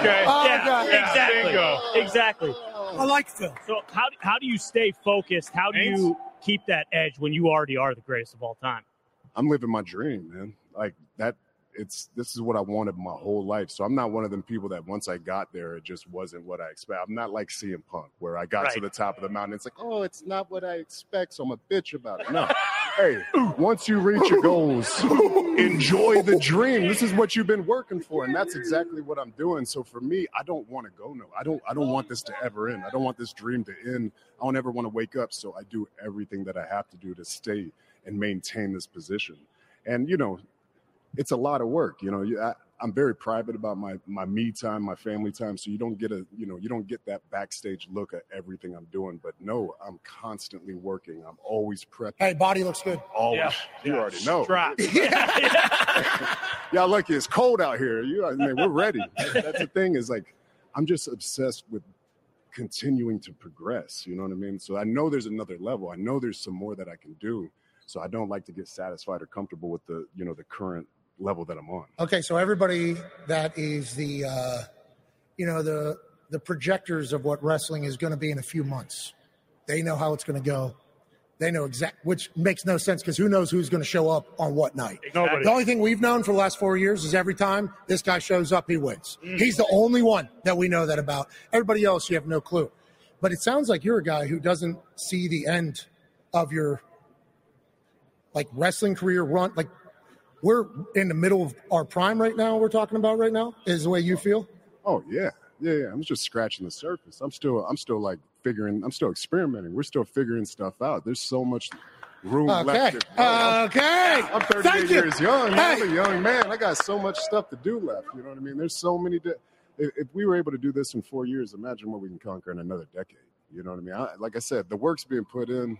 Exactly. I like Phil. So how do you stay focused? How do you keep that edge when you already are the greatest of all time? I'm living my dream, man. Like that. This is what I wanted my whole life. So I'm not one of them people that once I got there, it just wasn't what I expect. I'm not like CM Punk, where I got to the top of the mountain. It's like, oh, it's not what I expect, so I'm a bitch about it. No. Hey, once you reach your goals, enjoy the dream. This is what you've been working for, and that's exactly what I'm doing. So for me, I don't want to go I don't want this to ever end. I don't want this dream to end. I don't ever want to wake up, so I do everything that I have to do to stay and maintain this position. And, it's a lot of work. I'm very private about my me time, my family time. So you don't get that backstage look at everything I'm doing. But no, I'm constantly working. I'm always prepping. Hey, body looks good. Always. Yeah. You already know. Y'all lucky it's cold out here. We're ready. That's the thing is, like, I'm just obsessed with continuing to progress. You know what I mean? So I know there's another level. I know there's some more that I can do. So I don't like to get satisfied or comfortable with the current level that I'm on. Okay, so everybody that is the projectors of what wrestling is going to be in a few months, they know how it's going to go. They know which makes no sense because who knows who's going to show up on what night. Nobody. The only thing we've known for the last 4 years is every time this guy shows up, he wins. He's the only one that we know that about. Everybody else, you have no clue. But it sounds like you're a guy who doesn't see the end of your wrestling career run. Like, we're in the middle of our prime right now. We're talking about right now is the way you feel. Oh yeah. I'm just scratching the surface. I'm still like figuring. I'm still experimenting. We're still figuring stuff out. There's so much room left. I'm 38 years young. I'm a young man. I got so much stuff to do left. You know what I mean? There's so many. If we were able to do this in 4 years, imagine what we can conquer in another decade. You know what I mean? Like I said, the work's being put in.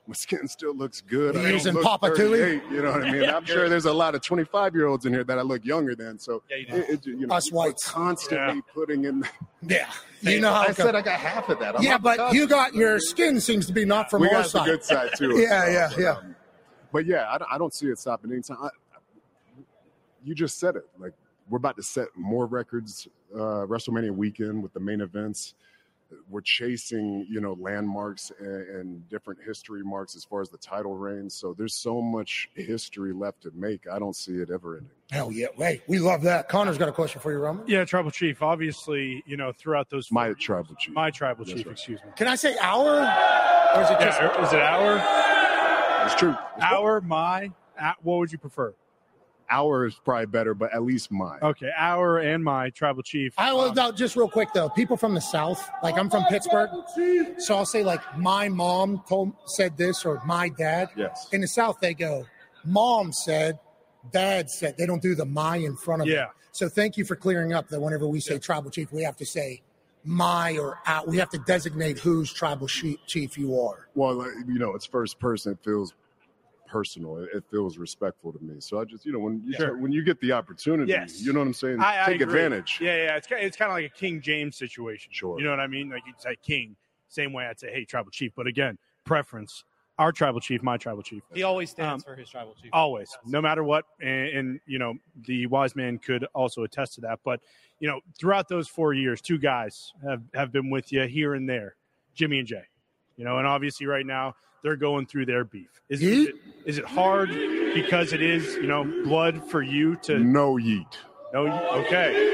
my skin still looks good. You're I don't using look Papa 38, you know what I mean? I'm sure there's a lot of 25-year-olds in here that I look younger than. So, us whites constantly putting in. Yeah, you know how I said I got half of that. but you got your skin seems to be not from we our got side. the good side too. yeah. But yeah, I don't see it stopping anytime. You just said it. Like, we're about to set more records WrestleMania weekend with the main events. We're chasing, landmarks and different history marks as far as the title reigns. So there's so much history left to make. I don't see it ever ending. Hell yeah. Hey, we love that. Connor's got a question for you, Roman. Yeah, Tribal Chief. Obviously, throughout those. My Tribal Chief. My Tribal Chief, right. excuse me. Can I say our? Or is it just. Is it our? It's true. Our, my. What would you prefer? Our is probably better, but at least mine. Okay, our and my Tribal Chief. Now, just real quick, though. People from the South, like I'm from Pittsburgh, so I'll say, like, my mom said this or my dad. Yes. In the South, they go, mom said, dad said. They don't do the my in front of it. So thank you for clearing up that whenever we say Tribal Chief, we have to say my or out. We have to designate whose Tribal Chief you are. Well, it's first person. It feels personal. It feels respectful to me. So I just, when you get the opportunity, you know what I'm saying? Take advantage. Yeah. It's kind of like a King James situation. Sure. You know what I mean? Like you'd say King, same way I'd say, hey, Tribal Chief. But again, preference. Our Tribal Chief, my Tribal Chief. He always stands for his Tribal Chief. Always, no matter what. And the wise man could also attest to that. But, throughout those 4 years, two guys have been with you here and there, Jimmy and Jay. And obviously right now they're going through their beef. Is it hard because it is, blood for you to... No yeet. No, okay.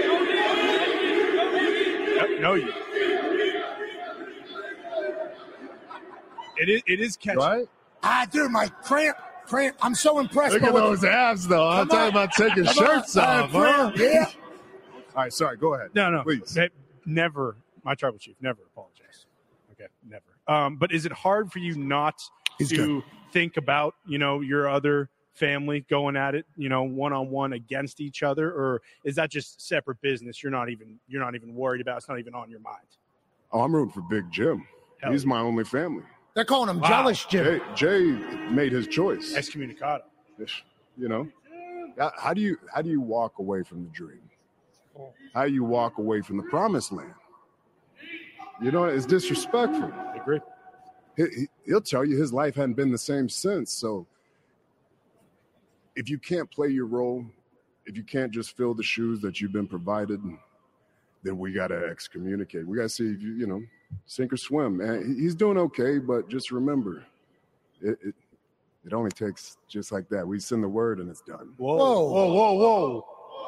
No yeet. It is catchy. Right? Dude, my cramp. I'm so impressed. Look at those abs, though. I'm talking about taking shirts off, huh? Yeah. All right, sorry. Go ahead. No. Please. Never, my Tribal Chief, never apologize. Okay, never. But is it hard for you not to think about, your other family going at it, one-on-one against each other? Or is that just separate business you're not even worried about? It's not even on your mind? Oh, I'm rooting for Big Jim. He's my only family. They're calling him Jealous Jim. Jay made his choice. Excommunicado. How do you walk away from the dream? How do you walk away from the promised land? It's disrespectful. I agree. He'll tell you his life hadn't been the same since. So if you can't play your role, if you can't just fill the shoes that you've been provided, then we got to excommunicate. We got to see if you sink or swim, man. He's doing okay, but just remember, it only takes just like that. We send the word and it's done. Whoa.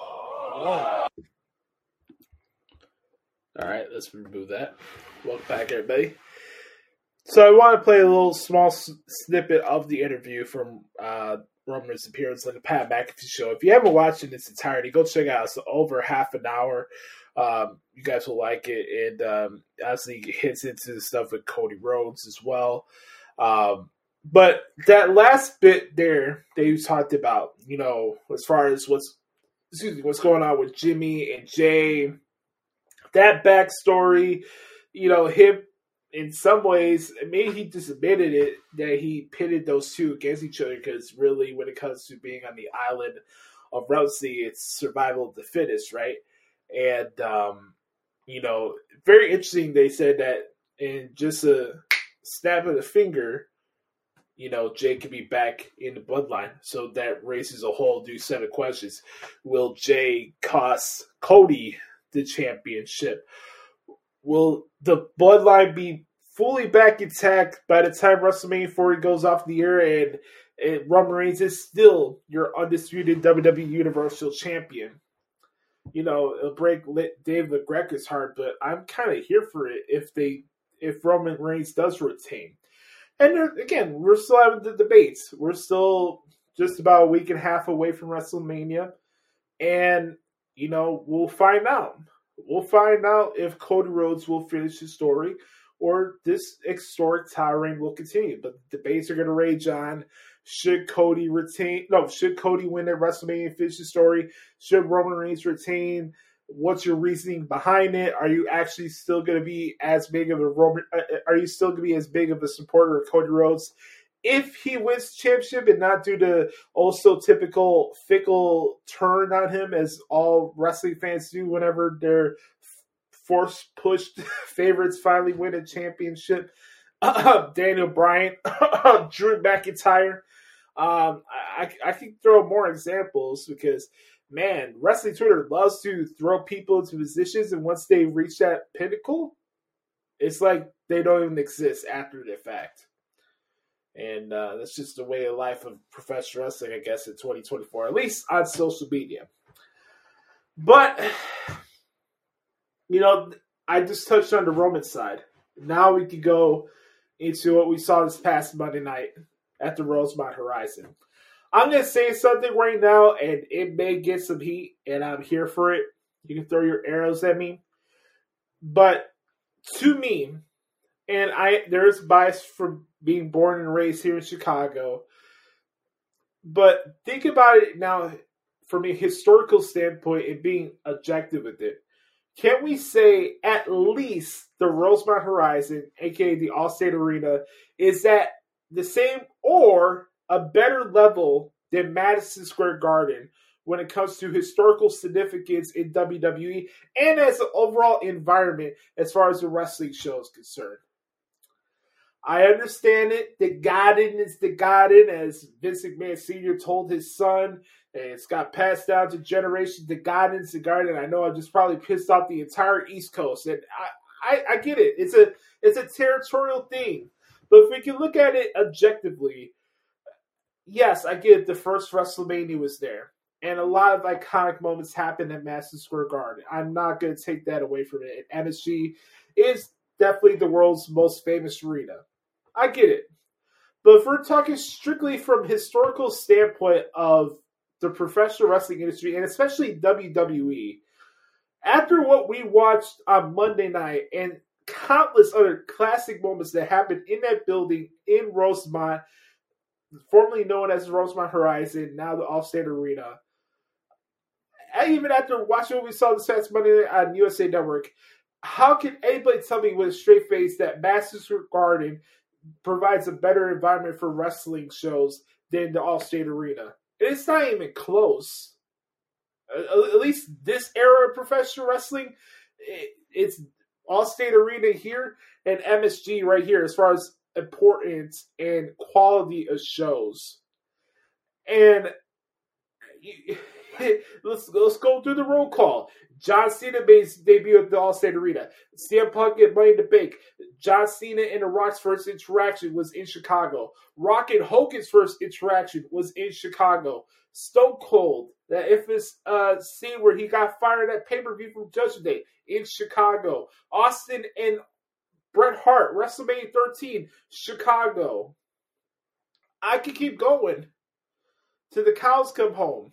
All right, let's remove that. Welcome back, everybody. So I want to play a little small snippet of the interview from Roman Reigns' appearance on the Pat McAfee show. If you haven't watched it in its entirety, go check it out. It's over half an hour. You guys will like it. And obviously it hits into the stuff with Cody Rhodes as well. But that last bit there that you talked about, as far as what's going on with Jimmy and Jay, that backstory, him in some ways, maybe he just admitted it, that he pitted those two against each other because really when it comes to being on the island of Rossi, it's survival of the fittest, right? And, very interesting. They said that in just a snap of the finger, Jay could be back in the bloodline. So that raises a whole new set of questions. Will Jay cost Cody the championship? Will the bloodline be fully back intact by the time WrestleMania 40 goes off the air and Roman Reigns is still your undisputed WWE Universal Champion? It'll break Dave McGregor's heart, but I'm kind of here for it if Roman Reigns does retain. And again, we're still having the debates. We're still just about a week and a half away from WrestleMania. And, we'll find out. We'll find out if Cody Rhodes will finish his story or this historic title reign will continue. But the debates are going to rage on. Should Cody retain? No, should Cody win at WrestleMania and finish the story? Should Roman Reigns retain? What's your reasoning behind it? Are you actually still going to be as big of a Roman? Are you still going to be as big of a supporter of Cody Rhodes if he wins the championship and not do the also typical fickle turn on him as all wrestling fans do whenever their force-pushed favorites finally win a championship, Daniel Bryan, Drew McIntyre. I can throw more examples because, man, wrestling Twitter loves to throw people into positions, and once they reach that pinnacle, it's like they don't even exist after the fact. And that's just the way of life of professional wrestling, I guess, in 2024, at least on social media. But, I just touched on the Roman side. Now we can go into what we saw this past Monday night at the Rosemont Horizon. I'm going to say something right now, and it may get some heat, and I'm here for it. You can throw your arrows at me. But to me, and there's bias from being born and raised here in Chicago, but think about it now from a historical standpoint and being objective with it. Can we say at least the Rosemont Horizon, aka the Allstate Arena, is at the same or a better level than Madison Square Garden when it comes to historical significance in WWE and as an overall environment as far as the wrestling show is concerned? I understand it. The Garden is the Garden, as Vince McMahon Sr. told his son, and it's got passed down to generations. The Garden's the Garden. I know I just probably pissed off the entire East Coast, and I get it. It's a territorial thing, but if we can look at it objectively, yes, I get it. The first WrestleMania was there, and a lot of iconic moments happened at Madison Square Garden. I'm not going to take that away from it. And MSG is definitely the world's most famous arena. I get it. But if we're talking strictly from historical standpoint of the professional wrestling industry, and especially WWE, after what we watched on Monday night and countless other classic moments that happened in that building in Rosemont, formerly known as the Rosemont Horizon, now the Allstate Arena, and even after watching what we saw this past Monday night on USA Network, how can anybody tell me with a straight face that Madison Square Garden provides a better environment for wrestling shows than the Allstate Arena? And it's not even close. At least this era of professional wrestling, it's Allstate Arena here and MSG right here as far as importance and quality of shows. And let's go through the roll call. John Cena made his debut at the Allstate Arena. CM Punk get Money in the Bank. John Cena and The Rock's first interaction was in Chicago. Rock and Hogan's first interaction was in Chicago. Stone Cold, that infamous scene where he got fired at pay-per-view from Judgment Day, in Chicago. Austin and Bret Hart, WrestleMania 13, Chicago. I could keep going till the cows come home.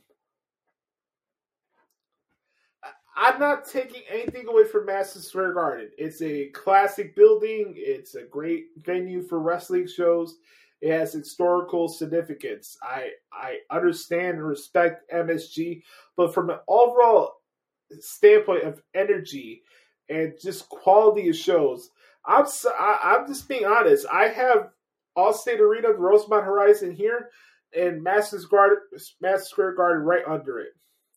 I'm not taking anything away from Madison Square Garden. It's a classic building. It's a great venue for wrestling shows. It has historical significance. I understand and respect MSG, but from an overall standpoint of energy and just quality of shows, I'm just being honest. I have Allstate Arena, the Rosemont Horizon here, and Madison Square Garden right under it.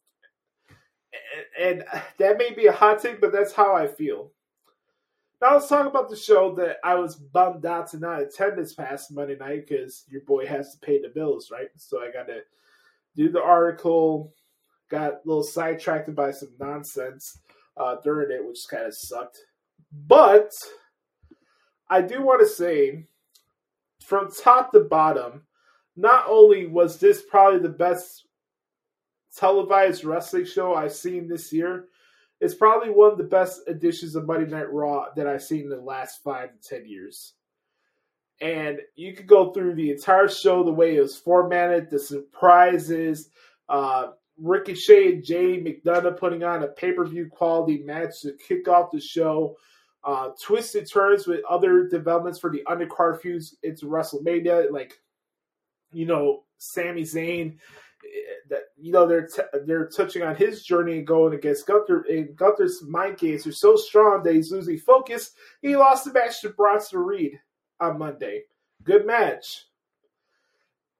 And that may be a hot take, but that's how I feel. Now let's talk about the show that I was bummed out to not attend this past Monday night because your boy has to pay the bills, right? So I got to do the article, got a little sidetracked by some nonsense during it, which kind of sucked. But I do want to say, from top to bottom, not only was this probably the best televised wrestling show I've seen this year, it's probably one of the best editions of Monday Night Raw that I've seen in the last 5 to 10 years. And you could go through the entire show, the way it was formatted, the surprises, Ricochet and Jay McDonough putting on a pay-per-view quality match to kick off the show, twisted turns with other developments for the undercard feuds into WrestleMania, like, Sami Zayn. That they're touching on his journey and going against Gunther, and Gunther's mind games are so strong that he's losing focus. He lost the match to Bronson Reed on Monday. Good match.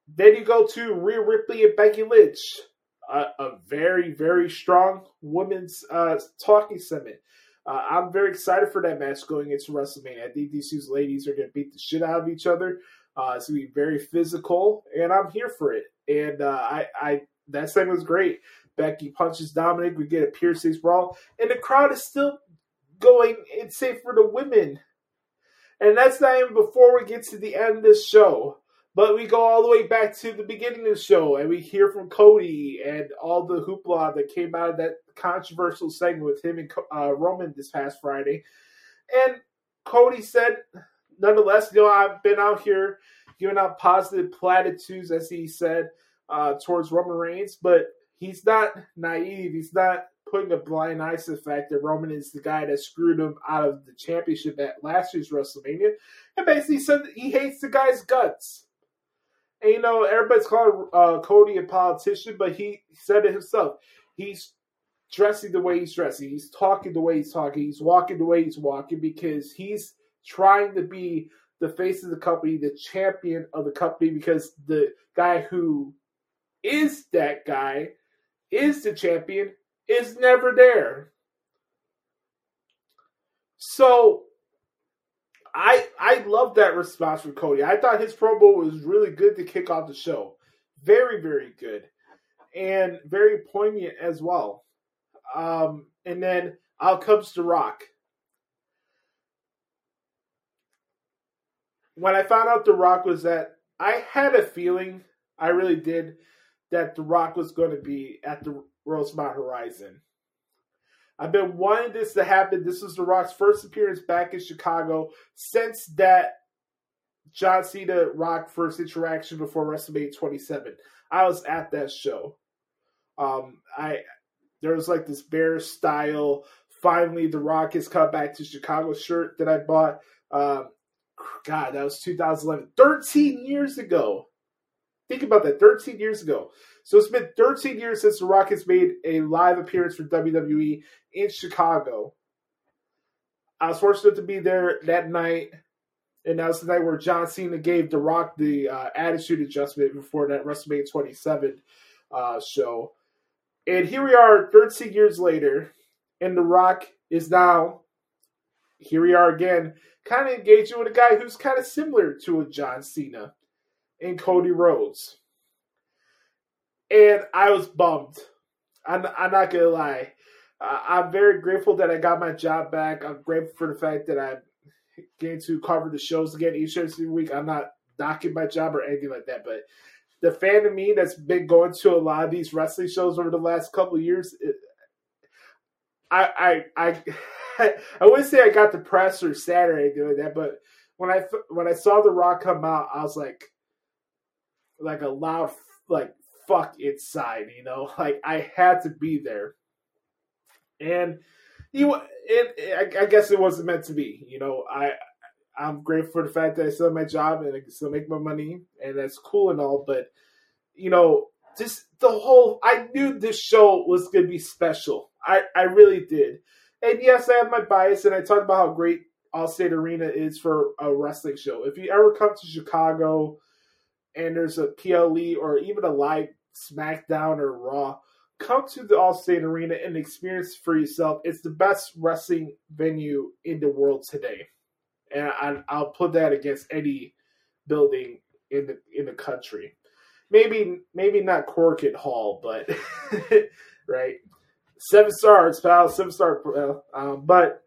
Then you go to Rhea Ripley and Becky Lynch. A very, very strong women's talking segment. I'm very excited for that match going into WrestleMania. I think these two ladies are going to beat the shit out of each other. It's going to be very physical, and I'm here for it. And that segment was great. Becky punches Dominic. We get a piercing brawl, and the crowd is still going insane for the women. And that's not even before we get to the end of this show. But we go all the way back to the beginning of the show, and we hear from Cody and all the hoopla that came out of that controversial segment with him and Roman this past Friday. And Cody said, nonetheless, I've been out here giving out positive platitudes, as he said, towards Roman Reigns, but he's not naive. He's not putting a blind eye to the fact that Roman is the guy that screwed him out of the championship at last year's WrestleMania, and basically said that he hates the guy's guts. And, everybody's calling Cody a politician, but he said it himself. He's dressing the way he's dressing. He's talking the way he's talking. He's walking the way he's walking because he's trying to be the face of the company, the champion of the company, because the guy who is that guy, is the champion, is never there. So I love that response from Cody. I thought his promo was really good to kick off the show. Very, very good. And very poignant as well. And then out comes The Rock. When I found out The Rock was that, I had a feeling, I really did, that The Rock was going to be at the Rosemont Horizon. I've been wanting this to happen. This was The Rock's first appearance back in Chicago since that John Cena Rock first interaction before WrestleMania 27. I was at that show. There was like this Bear style, finally The Rock has come back to Chicago shirt that I bought. God, that was 2011. 13 years ago. Think about that, 13 years ago. So it's been 13 years since The Rock has made a live appearance for WWE in Chicago. I was fortunate to be there that night, and that was the night where John Cena gave The Rock the attitude adjustment before that WrestleMania 27 show. And here we are 13 years later, and The Rock is now, here we are again, kind of engaging with a guy who's kind of similar to a John Cena and Cody Rhodes. And I was bummed. I'm not going to lie. I'm very grateful that I got my job back. I'm grateful for the fact that I'm getting to cover the shows again each and every week. I'm not knocking my job or anything like that. But the fan of me that's been going to a lot of these wrestling shows over the last couple of years, I wouldn't say I got depressed or sad or anything like that. But when I saw The Rock come out, I was like a loud fuck inside, like I had to be there. And I guess it wasn't meant to be, I'm grateful for the fact that I still have my job and I can still make my money, and that's cool and all, but just the whole, I knew this show was going to be special. I really did. And yes, I have my bias, and I talked about how great Allstate Arena is for a wrestling show. If you ever come to Chicago and there's a PLE or even a live SmackDown or Raw, come to the Allstate Arena and experience it for yourself. It's the best wrestling venue in the world today. And I'll put that against any building in the country. Maybe not Corkett Hall, but right. 7 stars, pal. 7-star, pal. But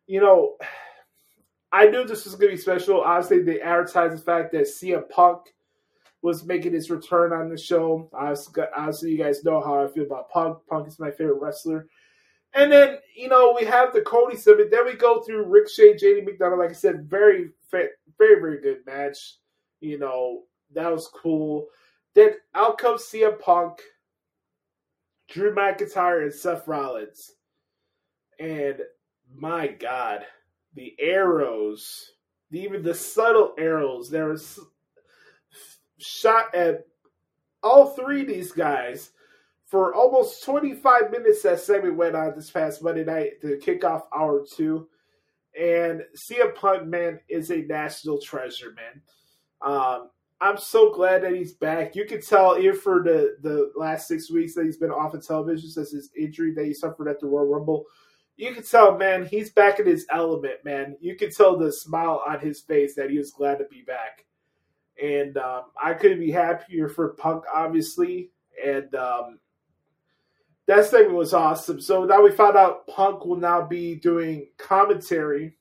I knew this was going to be special. Obviously, they advertised the fact that CM Punk was making his return on the show. Obviously, you guys know how I feel about Punk. Punk is my favorite wrestler. And then, we have the Cody segment. Then we go through Ricochet, JD McDonald. Like I said, very, very, very good match. That was cool. Then out comes CM Punk, Drew McIntyre, and Seth Rollins. And my God, the arrows, even the subtle arrows, there was shot at all three of these guys for almost 25 minutes. That segment went on this past Monday night to kick off hour 2. And CM Punk, man, is a national treasure, man. I'm so glad that he's back. You can tell even for the last 6 weeks that he's been off of television since his injury that he suffered at the Royal Rumble. You can tell, man, he's back in his element, man. You can tell the smile on his face that he was glad to be back. And I couldn't be happier for Punk, obviously. And that segment was awesome. So now we found out Punk will now be doing commentary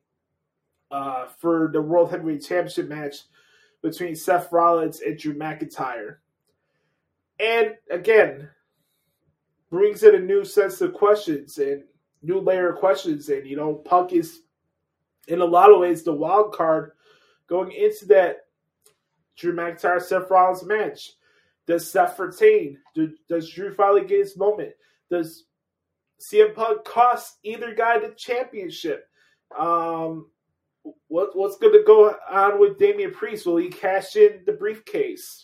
for the World Heavyweight Championship match between Seth Rollins and Drew McIntyre. And again, brings in a new sense of questions and new layer of questions. And, Punk is, in a lot of ways, the wild card going into that Drew McIntyre-Seth Rollins match. Does Seth retain? Does Drew finally get his moment? Does CM Punk cost either guy the championship? What's going to go on with Damian Priest? Will he cash in the briefcase?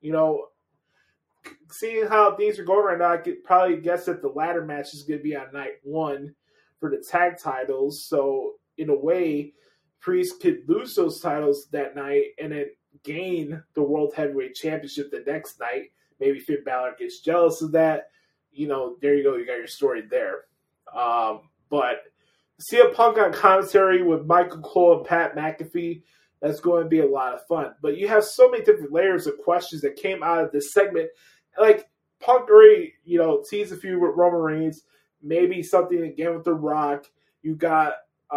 Seeing how things are going right now, I could probably guess that the ladder match is going to be on night 1 for the tag titles. So, in a way, Priest could lose those titles that night and then gain the World Heavyweight Championship the next night. Maybe Finn Balor gets jealous of that. There you go. You got your story there. But CM Punk on commentary with Michael Cole and Pat McAfee, that's going to be a lot of fun. But you have so many different layers of questions that came out of this segment. Like, Punk already, teased a few with Roman Reigns, maybe something again with The Rock. You got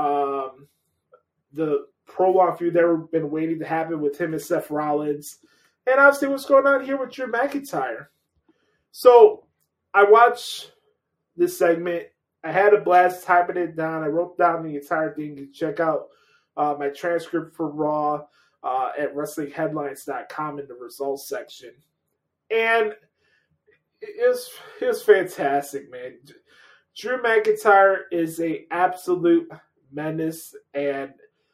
the prolonged feud that we've been waiting to happen with him and Seth Rollins. And obviously what's going on here with Drew McIntyre. So, I watched this segment. I had a blast typing it down. I wrote down the entire thing. You can check out my transcript for Raw at WrestlingHeadlines.com in the results section. And it was fantastic, man. Drew McIntyre is an absolute menace. And,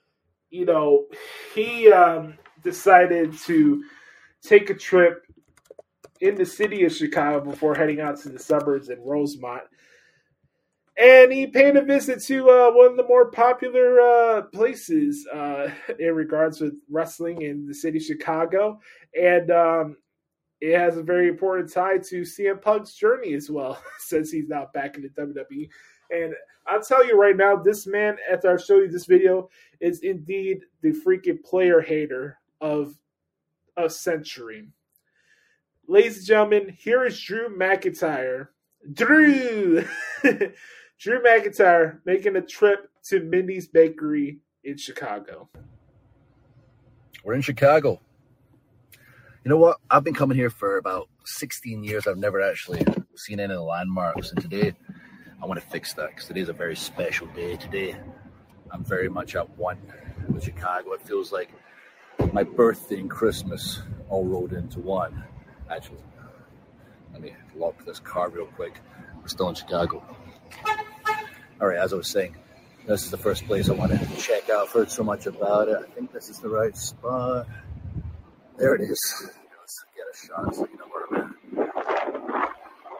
he decided to take a trip in the city of Chicago before heading out to the suburbs in Rosemont. And he paid a visit to one of the more popular places in regards with wrestling in the city of Chicago. And it has a very important tie to CM Punk's journey as well, since he's now back in the WWE. And I'll tell you right now, this man, after I show you this video, is indeed the freaking player hater of a century. Ladies and gentlemen, here is Drew McIntyre. Drew McIntyre making a trip to Mindy's Bakery in Chicago. We're in Chicago. You know what? I've been coming here for about 16 years. I've never actually seen any of the landmarks. And today, I want to fix that because today's a very special day. Today, I'm very much at one with Chicago. It feels like my birthday and Christmas all rolled into one. Actually, let me lock this car real quick. We're still in Chicago. All right, as I was saying, this is the first place I want to check out. I've heard so much about it. I think this is the right spot. There it is. Let's get a shot so you know where I'm at.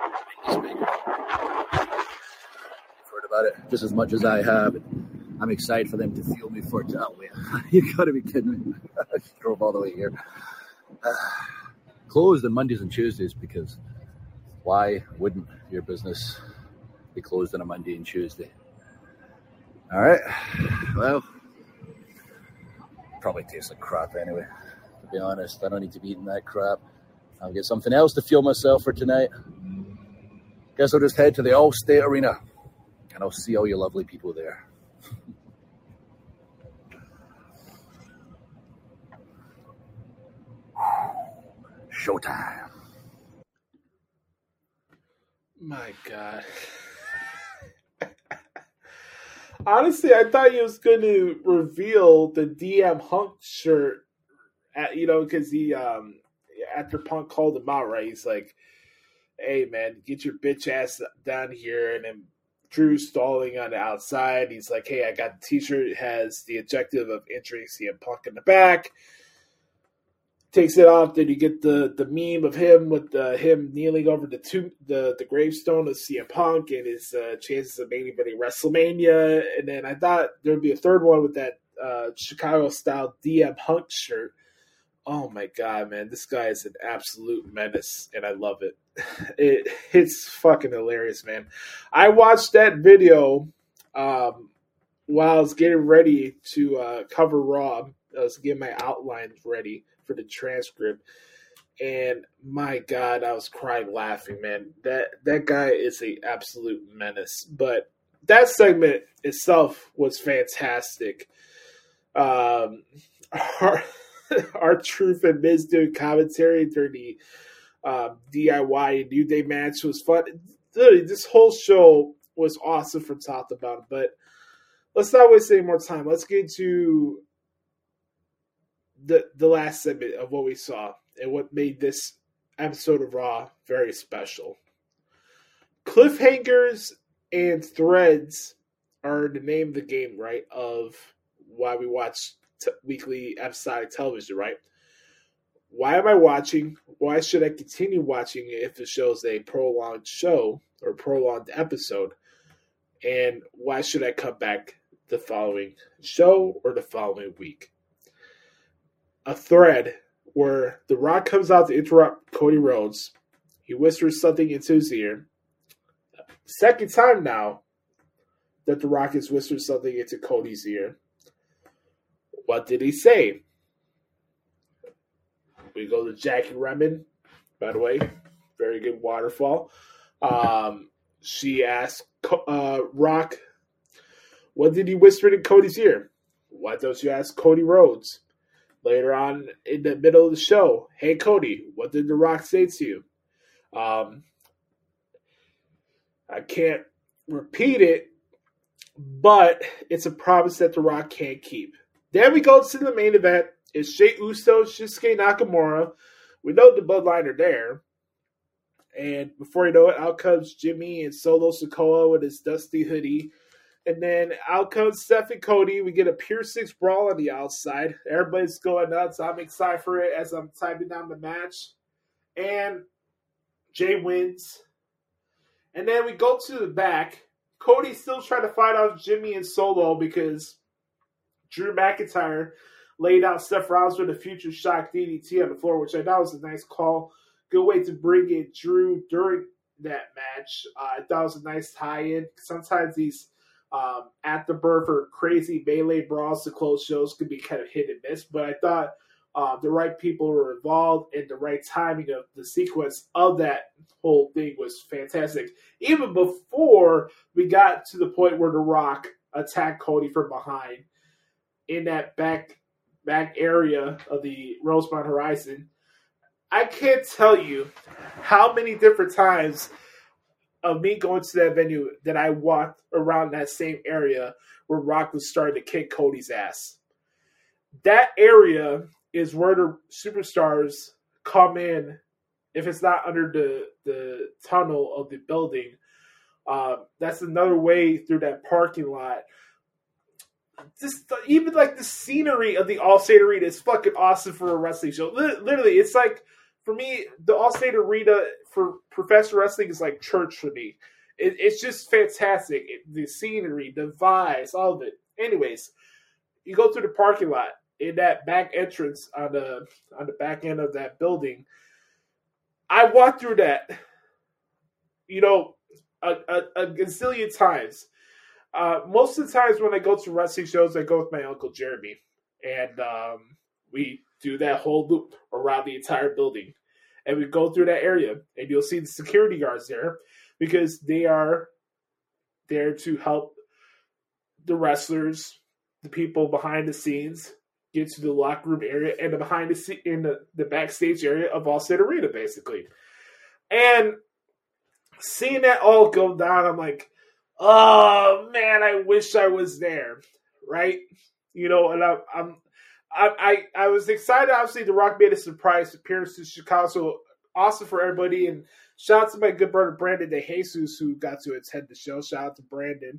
You've heard about it just as much as I have. I'm excited for them to feel me for it. Oh, yeah. You got to be kidding me. I drove all the way here. Closed on Mondays and Tuesdays because why wouldn't your business be closed on a Monday and Tuesday? All right. Well, probably tastes like crap anyway. To be honest, I don't need to be eating that crap. I'll get something else to fuel myself for tonight. Guess I'll just head to the Allstate Arena and I'll see all you lovely people there. Showtime. My God. Honestly, I thought he was going to reveal the DM Hunk shirt, because he, after Punk called him out, right? He's like, hey, man, get your bitch ass down here. And then Drew's stalling on the outside. He's like, hey, I got the t-shirt. It has the objective of entering CM Punk in the back. Takes it off, then you get the meme of him with him kneeling over the gravestone of CM Punk and his chances of main eventing WrestleMania. And then I thought there would be a third one with that Chicago-style DM Hunk shirt. Oh my God, man. This guy is an absolute menace, and I love it. It's fucking hilarious, man. I watched that video while I was getting ready to cover Raw. I was getting my outlines ready for the transcript. And my God, I was crying laughing, man. That guy is an absolute menace. But that segment itself was fantastic. R-Truth and Miz doing commentary during the DIY and New Day match was fun. Literally, this whole show was awesome from top to bottom. But let's not waste any more time. Let's get to the last segment of what we saw and what made this episode of Raw very special. Cliffhangers and threads are the name of the game, right? Of why we watch weekly episodic television, right? Why am I watching? Why should I continue watching if the show's a prolonged show or prolonged episode? And why should I come back the following show or the following week? A thread where The Rock comes out to interrupt Cody Rhodes. He whispers something into his ear. Second time now that The Rock has whispered something into Cody's ear. What did he say? We go to Jackie Redmond, by the way. Very good waterfall. She asked Rock, what did he whisper in Cody's ear? Why don't you ask Cody Rhodes? Later on in the middle of the show, hey, Cody, what did The Rock say to you? I can't repeat it, but it's a promise that The Rock can't keep. Then we go to the main event. It's Jey Uso, Shinsuke Nakamura. We know the Bloodline are there. And before you know it, out comes Jimmy and Solo Sikoa with his dusty hoodie. And then out comes Steph and Cody. We get a Pure 6 brawl on the outside. Everybody's going nuts. I'm excited for it as I'm typing down the match. And Jay wins. And then we go to the back. Cody's still trying to fight off Jimmy and Solo because Drew McIntyre laid out Seth Rollins with a future shock DDT on the floor, which I thought was a nice call. Good way to bring in Drew during that match. I thought it was a nice tie-in. Sometimes these afterbirth or crazy melee brawls to close shows can be kind of hit and miss, but I thought the right people were involved and the right timing of the sequence of that whole thing was fantastic. Even before we got to the point where The Rock attacked Cody from behind in that back area of the Rosemont Horizon, I can't tell you how many different times of me going to that venue that I walked around that same area where Rock was starting to kick Cody's ass. That area is where the superstars come in. If it's not under the tunnel of the building, that's another way through that parking lot. Just even like the scenery of the Allstate Arena is fucking awesome for a wrestling show. Literally, it's like, for me, the Allstate Arena for professional wrestling is like church for me. It's just fantastic. The scenery, the vibes, all of it. Anyways, you go through the parking lot in that back entrance on the back end of that building. I walked through that, a gazillion times. Most of the times when I go to wrestling shows, I go with my Uncle Jeremy. And we do that whole loop around the entire building. And we go through that area. And you'll see the security guards there because they are there to help the wrestlers, the people behind the scenes, get to the locker room area and the backstage area of Allstate Arena, basically. And seeing that all go down, I'm like, oh man, I wish I was there, right? And I was excited. Obviously, The Rock made a surprise appearance to Chicago, so awesome for everybody. And shout out to my good brother Brandon De Jesus, who got to attend the show. Shout out to Brandon.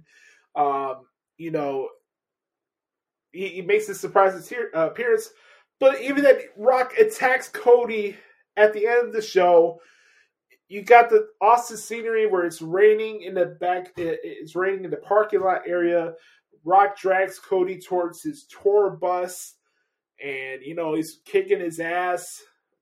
He makes a surprise appearance, but even that Rock attacks Cody at the end of the show. You got the awesome scenery where it's raining in the back. It's raining in the parking lot area. Rock drags Cody towards his tour bus, and he's kicking his ass.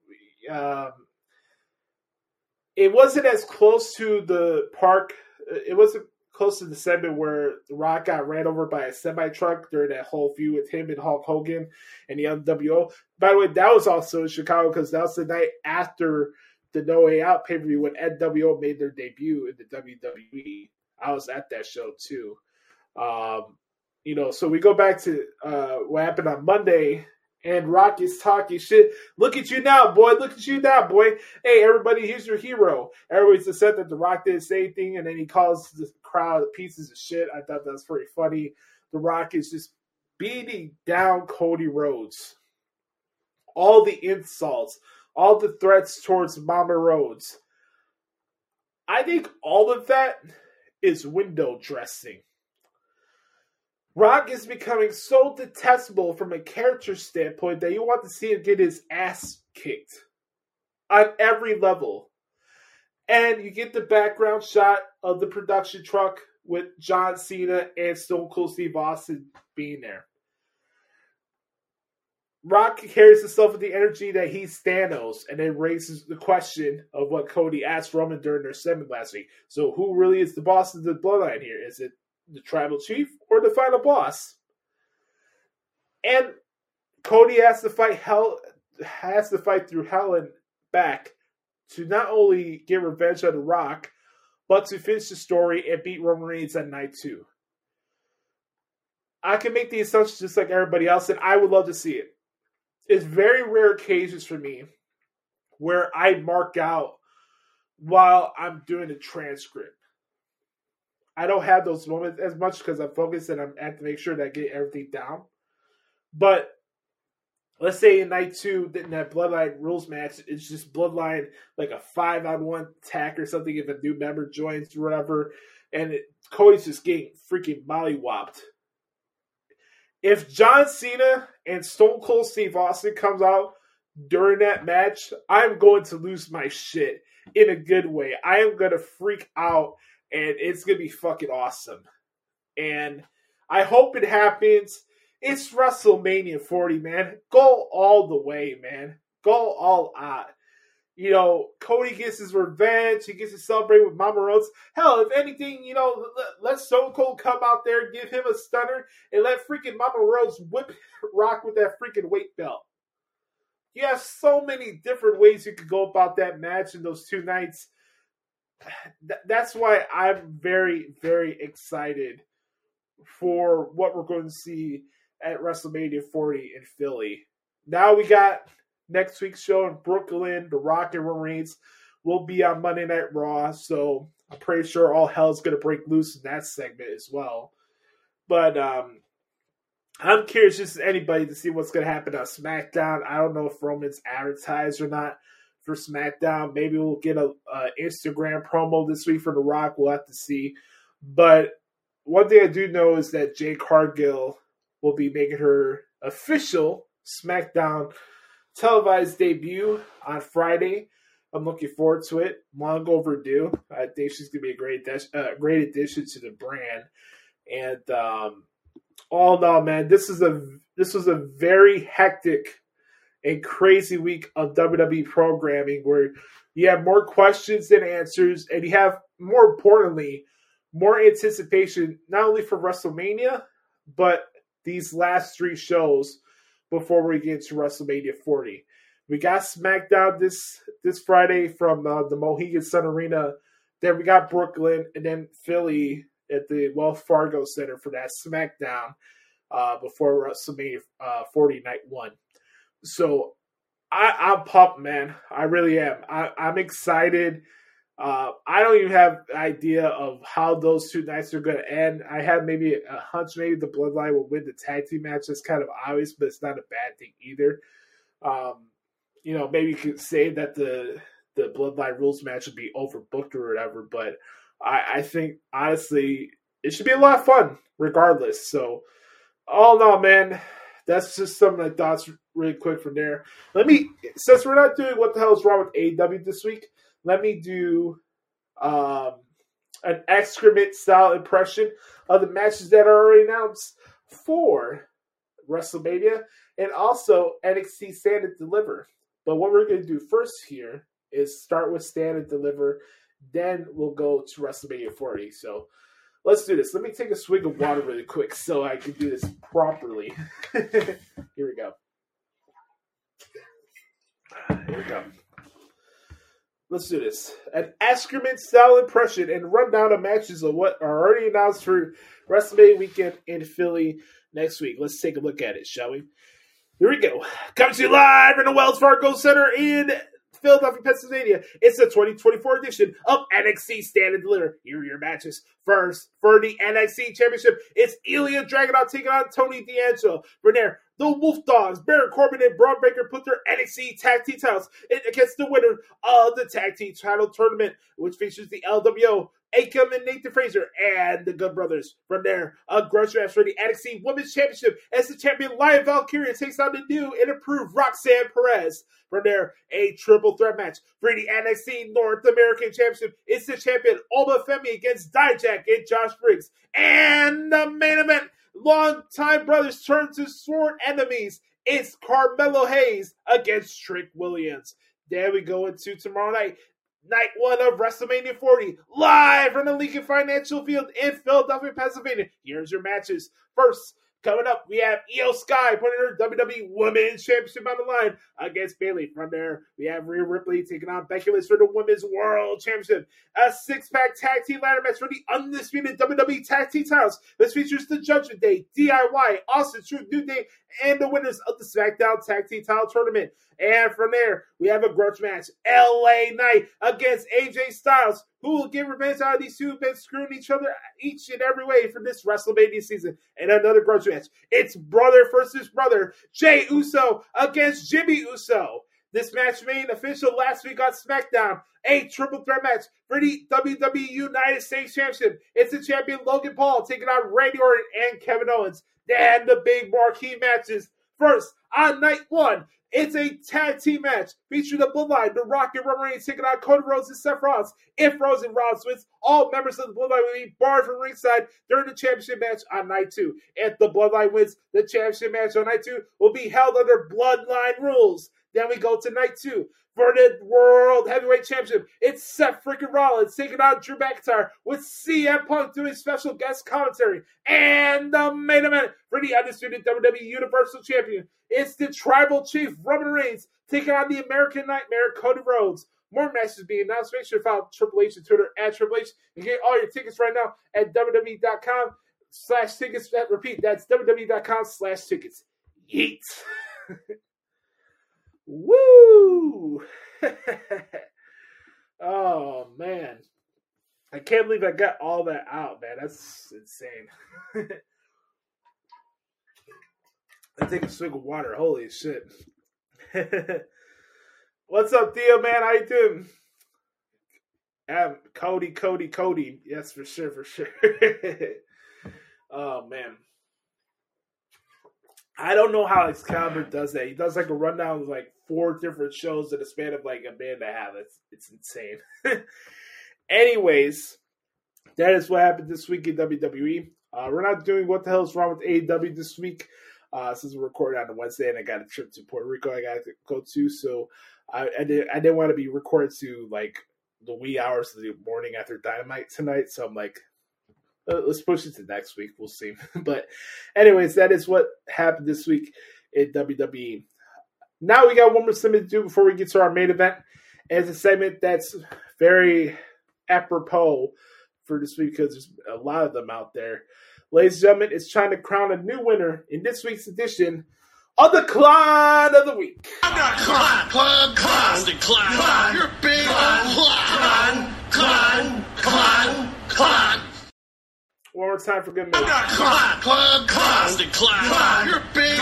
It wasn't as close to the park. It wasn't close to the segment where The Rock got ran over by a semi-truck during that whole feud with him and Hulk Hogan and the NWO. By the way, that was also in Chicago because that was the night after the No Way Out pay-per-view when NWO made their debut in the WWE. I was at that show too. So we go back to what happened on Monday, and Rock is talking shit. Look at you now, boy. Look at you now, boy. Hey, everybody, here's your hero. Everybody's upset that The Rock didn't say anything, and then he calls the crowd pieces of shit. I thought that was pretty funny. The Rock is just beating down Cody Rhodes. All the insults, all the threats towards Mama Rhodes. I think all of that is window dressing. Rock is becoming so detestable from a character standpoint that you want to see him get his ass kicked on every level. And you get the background shot of the production truck with John Cena and Stone Cold Steve Austin being there. Rock carries himself with the energy that he's Thanos, and then raises the question of what Cody asked Roman during their segment last week. So who really is the boss of the bloodline here? Is it the tribal chief or the final boss? And Cody has to fight through hell and back to not only get revenge on The Rock, but to finish the story and beat Roman Reigns on night 2. I can make the assumption just like everybody else, and I would love to see it. It's very rare occasions for me where I mark out while I'm doing the transcript. I don't have those moments as much because I'm focused and I have to make sure that I get everything down. But let's say in night 2, in that Bloodline rules match, it's just Bloodline like a 5-on-1 attack or something if a new member joins or whatever, and Cody's just getting freaking mollywopped. If John Cena and Stone Cold Steve Austin comes out during that match, I'm going to lose my shit in a good way. I am going to freak out, and it's going to be fucking awesome. And I hope it happens. It's WrestleMania 40, man. Go all the way, man. Go all out. Cody gets his revenge. He gets to celebrate with Mama Rhodes. Hell, if anything, let Stone Cold come out there, give him a stunner, and let freaking Mama Rhodes whip Rock with that freaking weight belt. You have so many different ways you could go about that match in those 2 nights. That's why I'm very, very excited for what we're going to see at WrestleMania 40 in Philly. Now we got next week's show in Brooklyn. The Rock and Roman Reigns will be on Monday Night Raw, so I'm pretty sure all hell's going to break loose in that segment as well. But I'm curious just as anybody to see what's going to happen on SmackDown. I don't know if Roman's advertised or not for SmackDown. Maybe we'll get a Instagram promo this week for The Rock. We'll have to see. But one thing I do know is that Jade Cargill will be making her official SmackDown televised debut on Friday. I'm looking forward to it. Long overdue. I think she's going to be a great addition to the brand. And all in all, man, this was a very hectic and crazy week of WWE programming where you have more questions than answers, and you have, more importantly, more anticipation not only for WrestleMania, but these last 3 shows before we get to WrestleMania 40. We got SmackDown this Friday from the Mohegan Sun Arena. Then we got Brooklyn and then Philly at the Wells Fargo Center for that SmackDown before WrestleMania 40 Night 1. So I'm pumped, man. I really am. I'm excited. I don't even have an idea of how those 2 nights are going to end. I have maybe a hunch maybe the Bloodline will win the tag team match. That's kind of obvious, but it's not a bad thing either. Maybe you could say that the Bloodline rules match would be overbooked or whatever, but I think, honestly, it should be a lot of fun regardless. So, all in all, man, that's just some of my thoughts really quick from there. Since we're not doing what the hell is wrong with AEW this week, let me do an excrement style impression of the matches that are already announced for WrestleMania, and also NXT Stand and Deliver. But what we're going to do first here is start with Stand and Deliver, then we'll go to WrestleMania 40. So let's do this. Let me take a swig of water really quick so I can do this properly. Here we go. Here we go. Let's do this. An Askerman-style impression and rundown of matches of what are already announced for WrestleMania weekend in Philly next week. Let's take a look at it, shall we? Here we go. Coming to you live from the Wells Fargo Center in Philadelphia, Pennsylvania. It's the 2024 edition of NXT Stand and Deliver. Here are your matches. First, for the NXT Championship, it's Ilya Dragunov taking on Tony D'Angelo. From there, the Wolf Dogs, Baron Corbin and Braun Breaker put their NXT Tag Team titles against the winner of the Tag Team title tournament, which features the LWO, Akam and Nathan Fraser, and the Good Brothers. From there, a grudge match for the NXT Women's Championship as the champion Lion Valkyria takes on the new and improved Roxanne Perez. From there, a triple threat match for the NXT North American Championship. It's the champion Alba Femi against Dijak and Josh Briggs. And the main event, longtime brothers turn to sworn enemies. It's Carmelo Hayes against Trick Williams. There we go into tomorrow night. Night 1 of WrestleMania 40, live from the Lincoln Financial Field in Philadelphia, Pennsylvania. Here's your matches. First, coming up, we have Io Sky putting her WWE Women's Championship on the line against Bayley. From there, we have Rhea Ripley taking on Becky Lynch for the Women's World Championship. A six-pack tag team ladder match for the undisputed WWE Tag Team titles. This features the Judgment Day, DIY, Austin Truth, New Day, and the winners of the SmackDown Tag Team title tournament. And from there, we have a grudge match. LA Knight against AJ Styles, who will get revenge out of these two who've been screwing each other each and every way for this WrestleMania season. And another grudge match. It's brother versus brother. Jey Uso against Jimmy Uso. This match made official last week on SmackDown. A triple threat match for the WWE United States Championship. It's the champion Logan Paul taking on Randy Orton and Kevin Owens. Then the big marquee matches. First, on night 1, it's a tag team match featuring the Bloodline, The Rock and Roman Reigns taking on Cody Rhodes and Seth Rollins. If Rhodes and Rollins wins, all members of the Bloodline will be barred from ringside during the championship match on night 2. If the Bloodline wins, the championship match on night 2 will be held under Bloodline rules. Then we go to night 2. For the World Heavyweight Championship, it's Seth freaking Rollins taking on Drew McIntyre with CM Punk doing special guest commentary. And the main event for the undisputed WWE Universal Champion, it's the Tribal Chief Roman Reigns taking on the American Nightmare Cody Rhodes. More matches being announced. Make sure to follow Triple H on Twitter at Triple H and get all your tickets right now at WWE.com/tickets. Repeat, that's WWE.com/tickets. Yeet. Woo! Oh, man. I can't believe I got all that out, man. That's insane. I take a swig of water. Holy shit. What's up, Theo, man? How you doing? Cody. Yes, for sure. Oh, man. I don't know how Excalibur does that. He does like a rundown of like 4 different shows in a span of like a minute and a half. It's insane. Anyways, that is what happened this week in WWE. We're not doing what the hell is wrong with AEW this week since we're recording on a Wednesday and I got a trip to Puerto Rico I got to go to. So I didn't want to be recorded to like the wee hours of the morning after Dynamite tonight. So I'm like, let's push it to next week. We'll see. But anyways, that is what happened this week in WWE. Now we got one more segment to do before we get to our main event. And it's a segment that's very apropos for this week because there's a lot of them out there. Ladies and gentlemen, it's trying to crown a new winner in this week's edition of the Clown of the Week. I'm not Clown. Clown. You're big Clown. One more time for good measure. I'm not Clown. You're big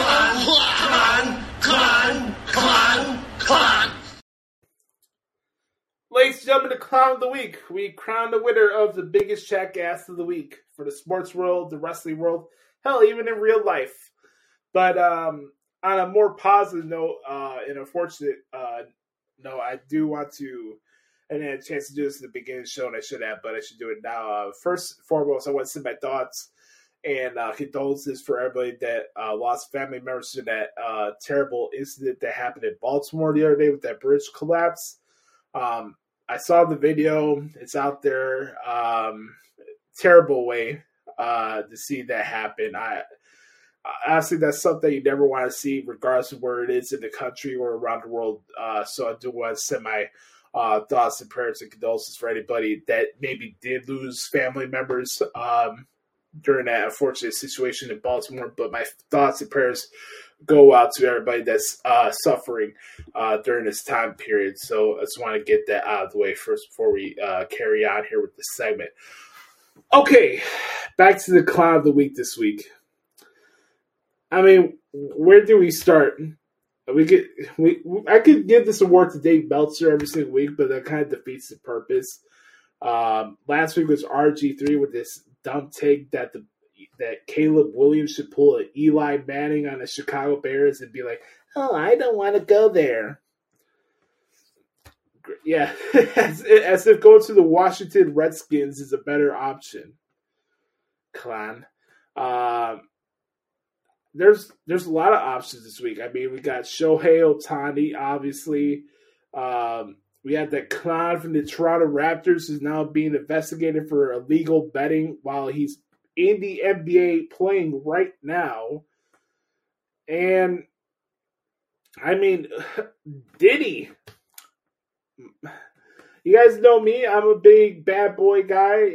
Clown. Ladies and gentlemen, the Clown of the Week. We crowned the winner of the biggest jackass of the week for the sports world, the wrestling world, hell, even in real life. But on a more positive note, and unfortunate note, I do want to, and I had a chance to do this at the beginning of the show, and I should have, but I should do it now. First and foremost, I want to send my thoughts And condolences for everybody that lost family members in that terrible incident that happened in Baltimore the other day with that bridge collapse. I saw the video. It's out there. Terrible way to see that happen. Honestly, that's something you never want to see, regardless of where it is in the country or around the world. So I do want to send my thoughts and prayers and condolences for anybody that maybe did lose family members during that unfortunate situation in Baltimore. But my thoughts and prayers go out to everybody that's suffering during this time period. So I just want to get that out of the way first before we carry on here with the segment. Okay, back to the clown of the week this week. I mean, where do we start? I could give this award to Dave Meltzer every single week, but that kind of defeats the purpose. Last week was RG3 with this dumb take that Caleb Williams should pull an Eli Manning on the Chicago Bears and be like, "Oh, I don't want to go there." Yeah, as if going to the Washington Redskins is a better option. Clown. There's a lot of options this week. I mean, we got Shohei Ohtani, obviously. We had that clown from the Toronto Raptors who's now being investigated for illegal betting while he's in the NBA playing right now. And, I mean, Diddy. You guys know me. I'm a big bad boy guy.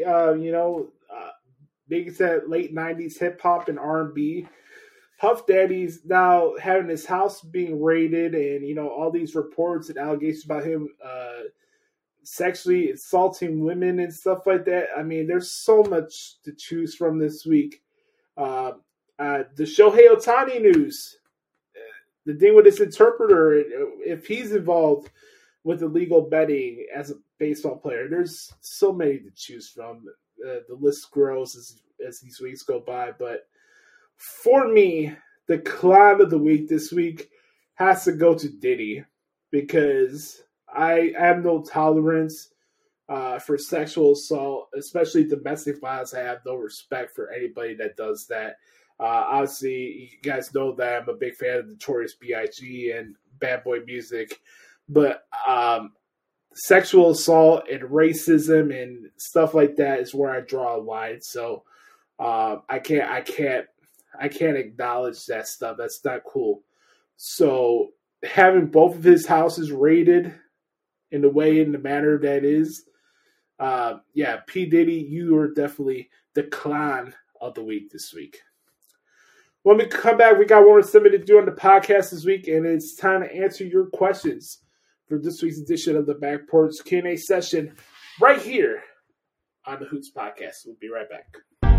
Big into late 90s hip-hop and R&B. Puff Daddy's now having his house being raided and, all these reports and allegations about him sexually assaulting women and stuff like that. I mean, there's so much to choose from this week. The Shohei Ohtani news, the thing with his interpreter, if he's involved with illegal betting as a baseball player, there's so many to choose from. The list grows as these weeks go by, but for me, the clown of the week this week has to go to Diddy because I have no tolerance for sexual assault, especially domestic violence. I have no respect for anybody that does that. Obviously, you guys know that I'm a big fan of Notorious B.I.G. and Bad Boy music, but sexual assault and racism and stuff like that is where I draw a line. So I can't acknowledge that stuff. That's not cool. So having both of his houses raided in the manner that is, P. Diddy, you are definitely the clown of the week this week. When we come back, we got one more segment to do on the podcast this week, and it's time to answer your questions for this week's edition of the Back Porch Q&A session right here on the Hoots Podcast. We'll be right back.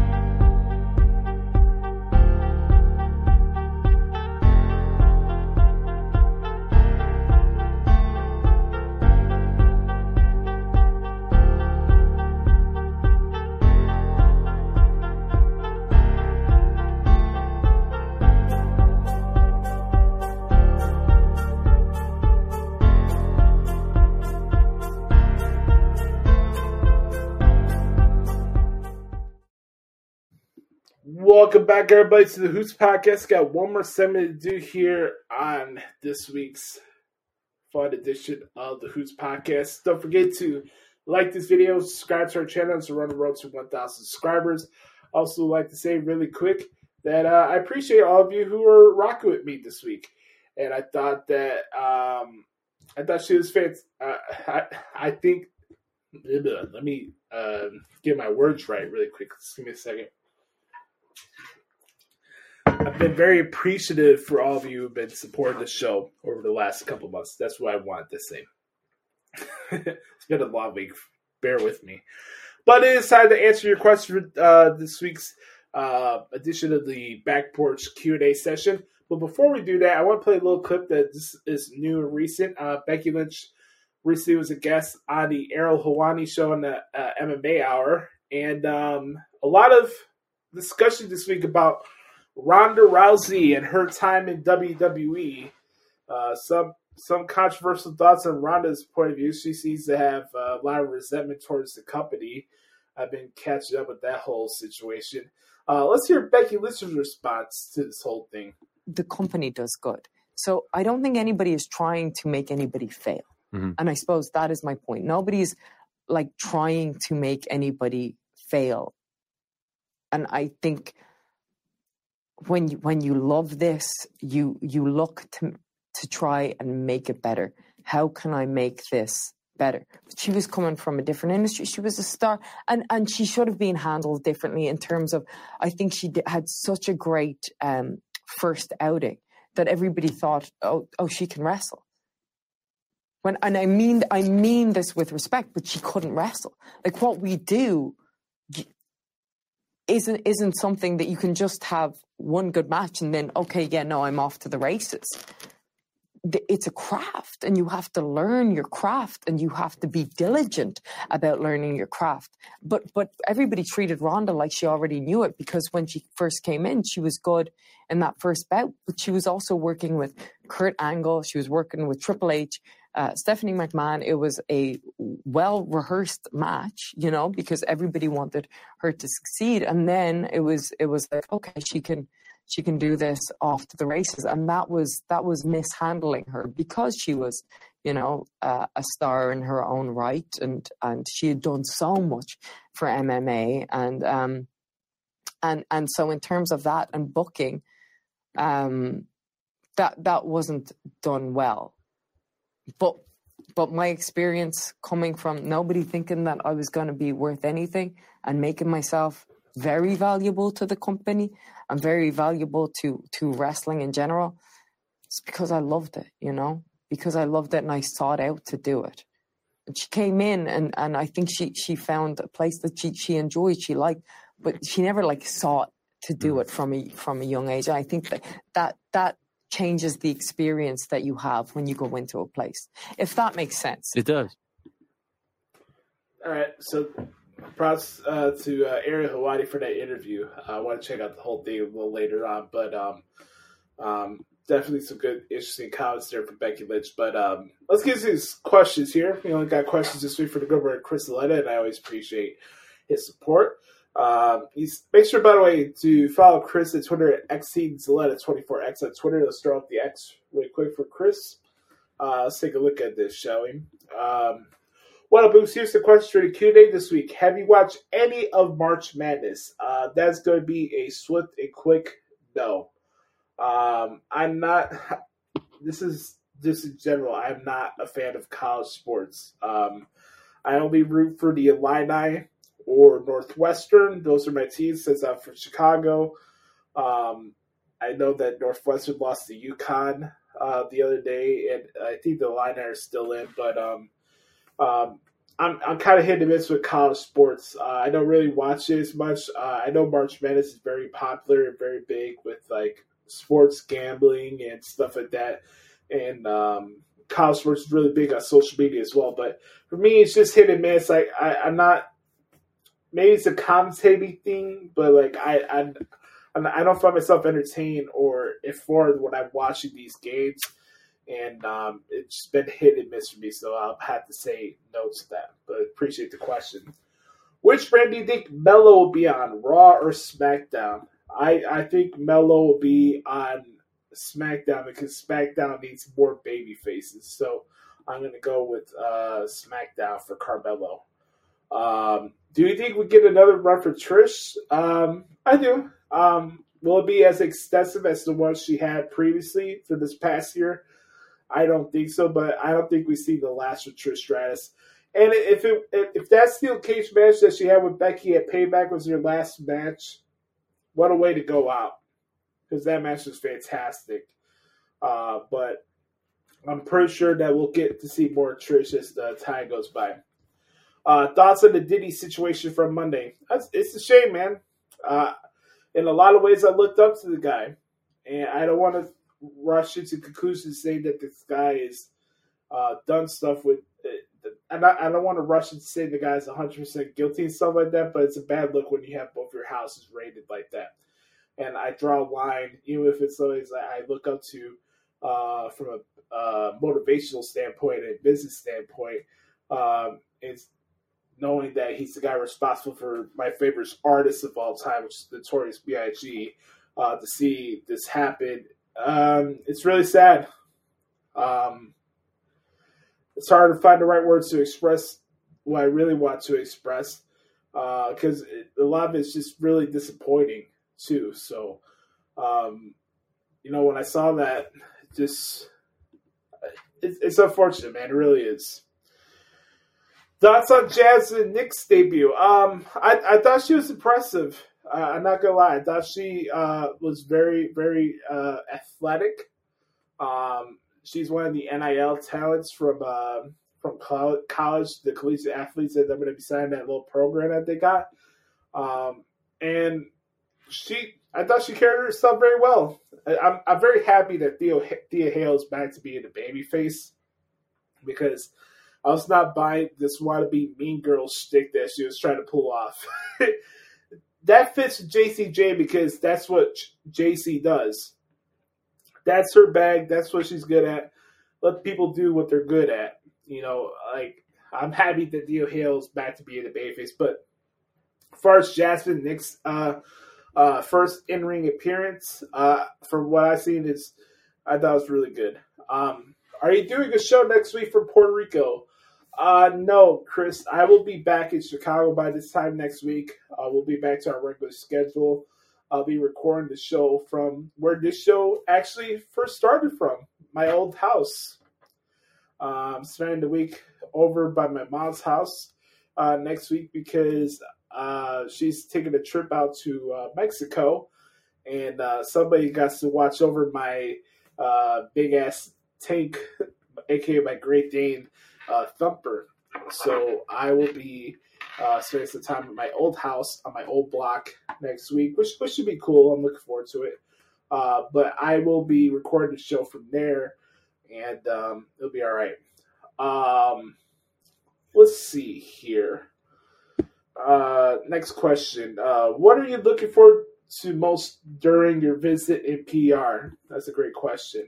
Welcome back, everybody, to the Hoots Podcast. Got one more segment to do here on this week's fun edition of the Hoots Podcast. Don't forget to like this video, subscribe to our channel, so we're on the road to 1,000 subscribers. Also, like to say really quick that I appreciate all of you who are rocking with me this week. And I thought that she was fantastic. I think. Let me get my words right really quick. Just give me a second. I've been very appreciative for all of you who've been supporting the show over the last couple months. That's what I wanted to say. It's been a long week. Bear with me. But it is time to answer your question for this week's edition of the Back Porch Q&A session. But before we do that, I want to play a little clip that this is new and recent. Becky Lynch recently was a guest on the Errol Hawani show on the MMA Hour. And a lot of discussion this week about Ronda Rousey and her time in WWE. Some controversial thoughts on Ronda's point of view. She seems to have a lot of resentment towards the company. I've been catching up with that whole situation. Let's hear Becky Lynch's response to this whole thing. The company does good. So I don't think anybody is trying to make anybody fail. Mm-hmm. And I suppose that is my point. Nobody's like trying to make anybody fail. And I think when you love this, you look to try and make it better. How can I make this better? She was coming from a different industry. She was a star, and she should have been handled differently in terms of, I think she had such a great first outing that everybody thought, oh, she can wrestle. And I mean this with respect, but she couldn't wrestle. Like, what we do isn't something that you can just have one good match and then, okay, yeah, no, I'm off to the races. It's a craft, and you have to learn your craft, and you have to be diligent about learning your craft. But everybody treated Ronda like she already knew it, because when she first came in, she was good in that first bout. But she was also working with Kurt Angle. She was working with Triple H, Stephanie McMahon. It was a well-rehearsed match, because everybody wanted her to succeed. And then it was like, okay, she can do this off to the races. And that was mishandling her, because she was, a star in her own right. And she had done so much for MMA. And so in terms of that and booking, that wasn't done well. But my experience coming from nobody thinking that I was going to be worth anything and making myself very valuable to the company and very valuable to wrestling in general, it's because I loved it, because I loved it and I sought out to do it. And she came in and I think she found a place that she enjoyed, she liked, but she never sought to do it from a young age. And I think that changes the experience that you have when you go into a place, if that makes sense. It does. All right, so props to Ariel Helwani for that interview. I want to check out the whole thing a little later on, but definitely some good, interesting comments there from Becky Lynch. But let's get to these questions here. We only got questions this week for the good word, Chris Zaletta, and I always appreciate his support. Make sure, by the way, to follow Chris at Twitter at XTZaletta24X on Twitter. Let's throw up the X really quick for Chris. Let's take a look at this, shall we? What up, Boost? Here's the question for the Q&A this week. Have you watched any of March Madness? That's going to be a swift and quick no. I'm not. This is just in general. I'm not a fan of college sports. I only root for the Illini or Northwestern. Those are my teams since I'm from Chicago. I know that Northwestern lost to UConn the other day, and I think the Illini are still in. But I'm kind of hit and miss with college sports. I don't really watch it as much. I know March Madness is very popular and very big with sports gambling and stuff like that, and college sports is really big on social media as well. But for me, it's just hit and miss. I'm not. Maybe it's a commentating thing, but I don't find myself entertained or informed when I'm watching these games, and it's been hit and miss for me. So I'll have to say no to that. But appreciate the question. Which brand do you think Melo will be on, Raw or SmackDown? I think Melo will be on SmackDown because SmackDown needs more baby faces. So I'm going to go with SmackDown for Carmelo. Do you think we get another run for Trish? I do. Will it be as extensive as the one she had previously for this past year? I don't think so, but I don't think we see the last of Trish Stratus. And if that steel cage match that she had with Becky at Payback was her last match, what a way to go out, because that match was fantastic. But I'm pretty sure that we'll get to see more Trish as the time goes by. Thoughts on the Diddy situation from Monday? It's a shame, man. In a lot of ways, I looked up to the guy, and I don't want to rush into conclusions saying that this guy has done stuff with. I don't want to rush into saying the guy's 100% guilty and stuff like that, but it's a bad look when you have both your houses raided like that. And I draw a line, even if it's something I look up to from a motivational standpoint and business standpoint. It's knowing that he's the guy responsible for my favorite artist of all time, which is Notorious B.I.G., to see this happen, it's really sad. It's hard to find the right words to express what I really want to express, because a lot of it's just really disappointing too. So, when I saw that, it's unfortunate, man. It really is. Thoughts on Jasmine Nick's debut? I thought she was impressive. I'm not gonna lie. I thought she was very, very athletic. She's one of the NIL talents from college, the collegiate athletes that they're going to be signing that little program that they got. And I thought she carried herself very well. I'm very happy that Thea Hale's back to being a babyface, because I was not buying this wannabe mean girl shtick that she was trying to pull off. That fits JCJ because that's what JC does. That's her bag. That's what she's good at. Let people do what they're good at. I'm happy that Thea Hale's back to being a babyface. But as far as Jasmine Nick's first in-ring appearance, from what I've seen, I thought it was really good. Are you doing a show next week from Puerto Rico? No, Chris. I will be back in Chicago by this time next week. We'll be back to our regular schedule. I'll be recording the show from where this show actually first started from, my old house. I'm spending the week over by my mom's house next week because she's taking a trip out to Mexico, and somebody got to watch over my big-ass tank, a.k.a. my Great Dane Thumper. So I will be spending some time at my old house on my old block next week, which should be cool. I'm looking forward to it. But I will be recording the show from there, and it'll be all right. Let's see here. Next question. What are you looking forward to most during your visit in PR? That's a great question.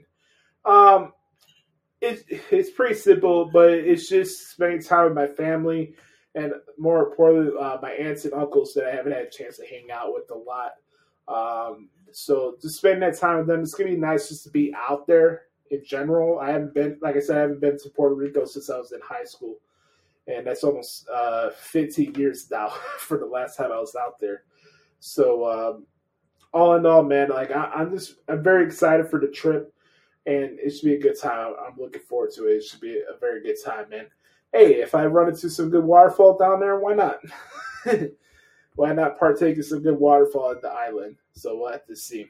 It's pretty simple, but it's just spending time with my family, and more importantly, my aunts and uncles that I haven't had a chance to hang out with a lot. So just spending that time with them, it's going to be nice just to be out there in general. I haven't been to Puerto Rico since I was in high school, and that's almost 15 years now for the last time I was out there. So all in all, man, I'm very excited for the trip, and it should be a good time. I'm looking forward to it. It should be a very good time, man. Hey, if I run into some good waterfall down there, why not? Why not partake in some good waterfall at the island? So we'll have to see.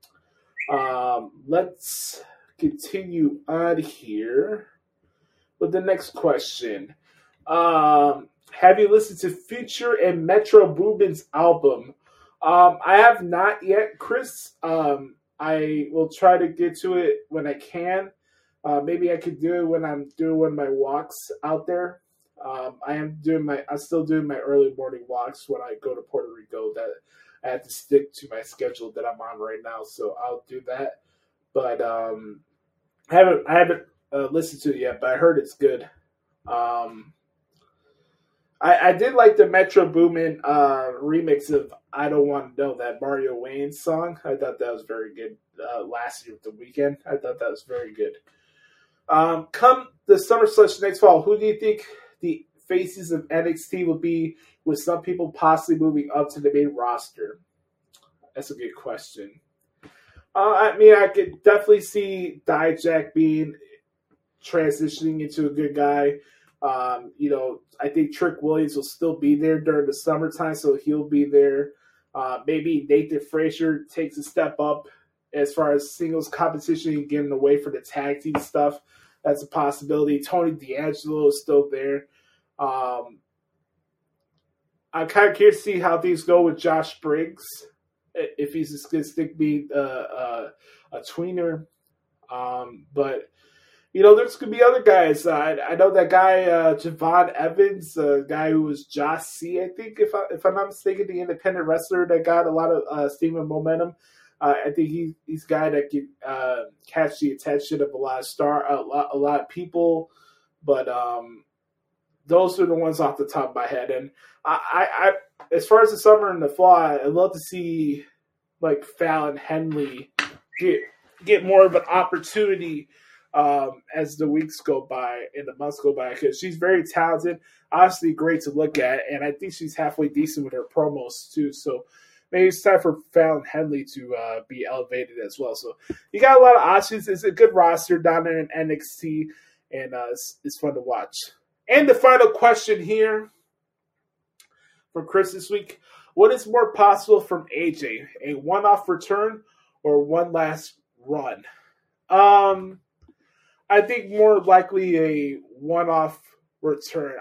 Let's continue on here with the next question. Have you listened to Future and Metro Boomin's album? I have not yet, Chris. I will try to get to it when I can. Maybe I could do it when I'm doing one of my walks out there. I'm still doing my early morning walks when I go to Puerto Rico. That I have to stick to my schedule that I'm on right now, so I'll do that. But I haven't listened to it yet, but I heard it's good. I did like the Metro Boomin remix of "I Don't Want to Know," that Mario Wayne song. I thought that was very good. Last year with The Weeknd, I thought that was very good. Come the summer/next fall, who do you think the faces of NXT will be, with some people possibly moving up to the main roster? That's a good question. I could definitely see Dijak being transitioning into a good guy. I think Trick Williams will still be there during the summertime, so he'll be there. Maybe Nathan Frazier takes a step up as far as singles competition and getting away from the tag team stuff. That's a possibility. Tony D'Angelo is still there. I'm kind of curious to see how things go with Josh Briggs, if he's just going to stick being a tweener. But there's going to be other guys. I know that guy, Javon Evans, a guy who was Josh C., I think, if I'm not mistaken, the independent wrestler that got a lot of steam and momentum. I think he's a guy that can catch the attention of a lot of people. But those are the ones off the top of my head. And I as far as the summer and the fall, I'd love to see like Fallon Henley get more of an opportunity as the weeks go by and the months go by, because she's very talented, honestly great to look at, and I think she's halfway decent with her promos too. So maybe it's time for Fallon Henley to be elevated as well. So you got a lot of options. It's a good roster down there in NXT, and it's fun to watch. And the final question here from Chris this week: what is more possible from AJ, a one-off return or one last run? I think more likely a one-off return.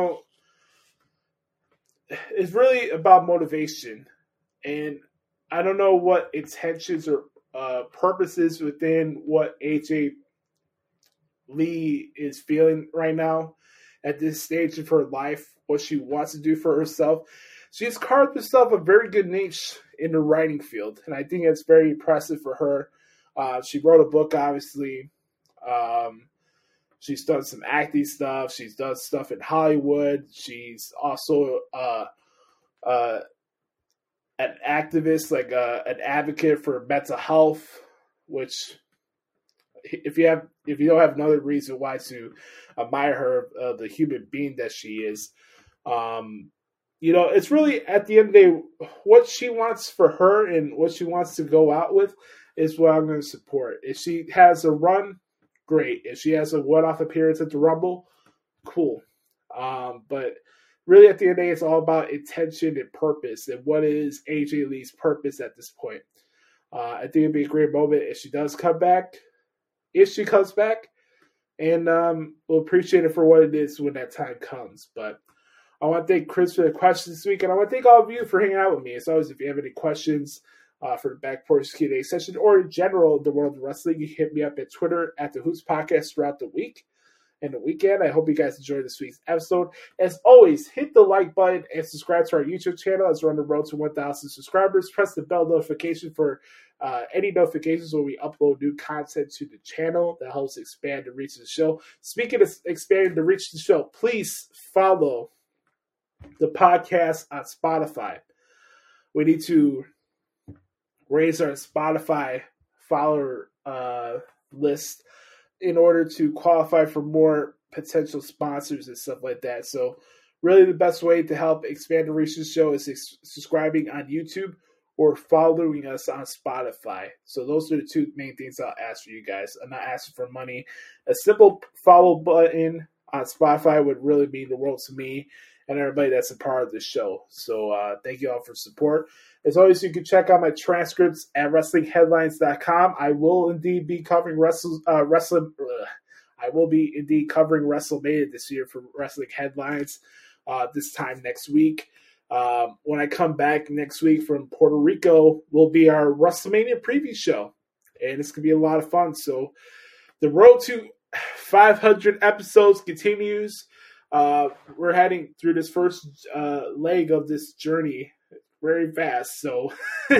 It's really about motivation, and I don't know what intentions or purposes within what AJ Lee is feeling right now at this stage of her life, what she wants to do for herself. She's carved herself a very good niche in the writing field, and I think it's very impressive for her. She wrote a book, obviously. She's done some acting stuff. She's done stuff in Hollywood. She's also an activist, like an advocate for mental health, which if you don't have another reason why to admire her, the human being that she is, it's really, at the end of the day, what she wants for her and what she wants to go out with is what I'm going to support. If she has a run, great. If she has a one-off appearance at the Rumble, cool. But really, at the end of the day, it's all about intention and purpose. And what is AJ Lee's purpose at this point? I think it'd be a great moment if she does come back. If she comes back, and we'll appreciate it for what it is when that time comes. But I want to thank Chris for the questions this week, and I want to thank all of you for hanging out with me. As always, if you have any questions for the Back Porch Q&A session, or in general the world of wrestling, you can hit me up at Twitter at The Hoots Podcast throughout the week and the weekend. I hope you guys enjoyed this week's episode. As always, hit the like button and subscribe to our YouTube channel as we're on the road to 1,000 subscribers. Press the bell notification for any notifications when we upload new content to the channel. That helps expand the reach of the show. Speaking of expanding the reach of the show, please follow the podcast on Spotify. We need to raise our Spotify follower list in order to qualify for more potential sponsors and stuff like that. So really the best way to help expand the reach of the show is subscribing on YouTube or following us on Spotify. So those are the two main things I'll ask for you guys. I'm not asking for money. A simple follow button on Spotify would really mean the world to me and everybody that's a part of the show. So thank you all for support. As always, you can check out my transcripts at WrestlingHeadlines.com. I will indeed be covering I will be indeed covering WrestleMania this year for Wrestling Headlines this time next week. When I come back next week from Puerto Rico, will be our WrestleMania preview show, and it's going to be a lot of fun. So the road to 500 episodes continues. We're heading through this first leg of this journey very fast. So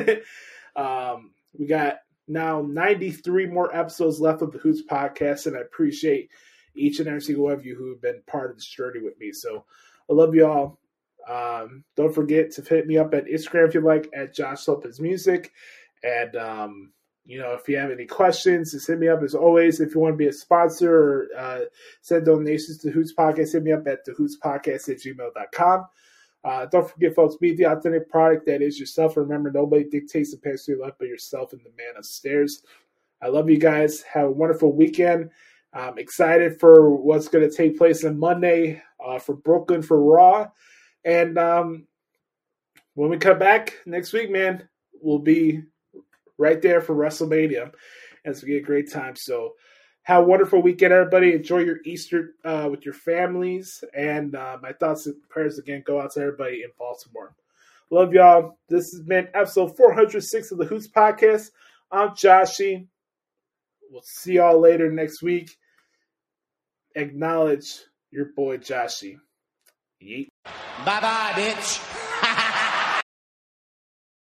we got now 93 more episodes left of the Hoots Podcast, and I appreciate each and every single one of you who have been part of this journey with me. So I love you all. Don't forget to hit me up at Instagram if you like, at Josh Lopez Music. And, if you have any questions, just hit me up as always. If you want to be a sponsor or send donations to Hoots Podcast, hit me up at thehootspodcast@gmail.com. Don't forget, folks, be the authentic product that is yourself. Remember, nobody dictates the pace of your life but yourself and the man upstairs. I love you guys. Have a wonderful weekend. I'm excited for what's going to take place on Monday for Brooklyn for Raw. And when we come back next week, man, we'll be right there for WrestleMania. And it's going to be a great time. So have a wonderful weekend, everybody. Enjoy your Easter with your families. And my thoughts and prayers again go out to everybody in Baltimore. Love y'all. This has been episode 406 of the Hoots Podcast. I'm Joshy. We'll see y'all later next week. Acknowledge your boy Joshy. Yeet. Bye-bye, bitch.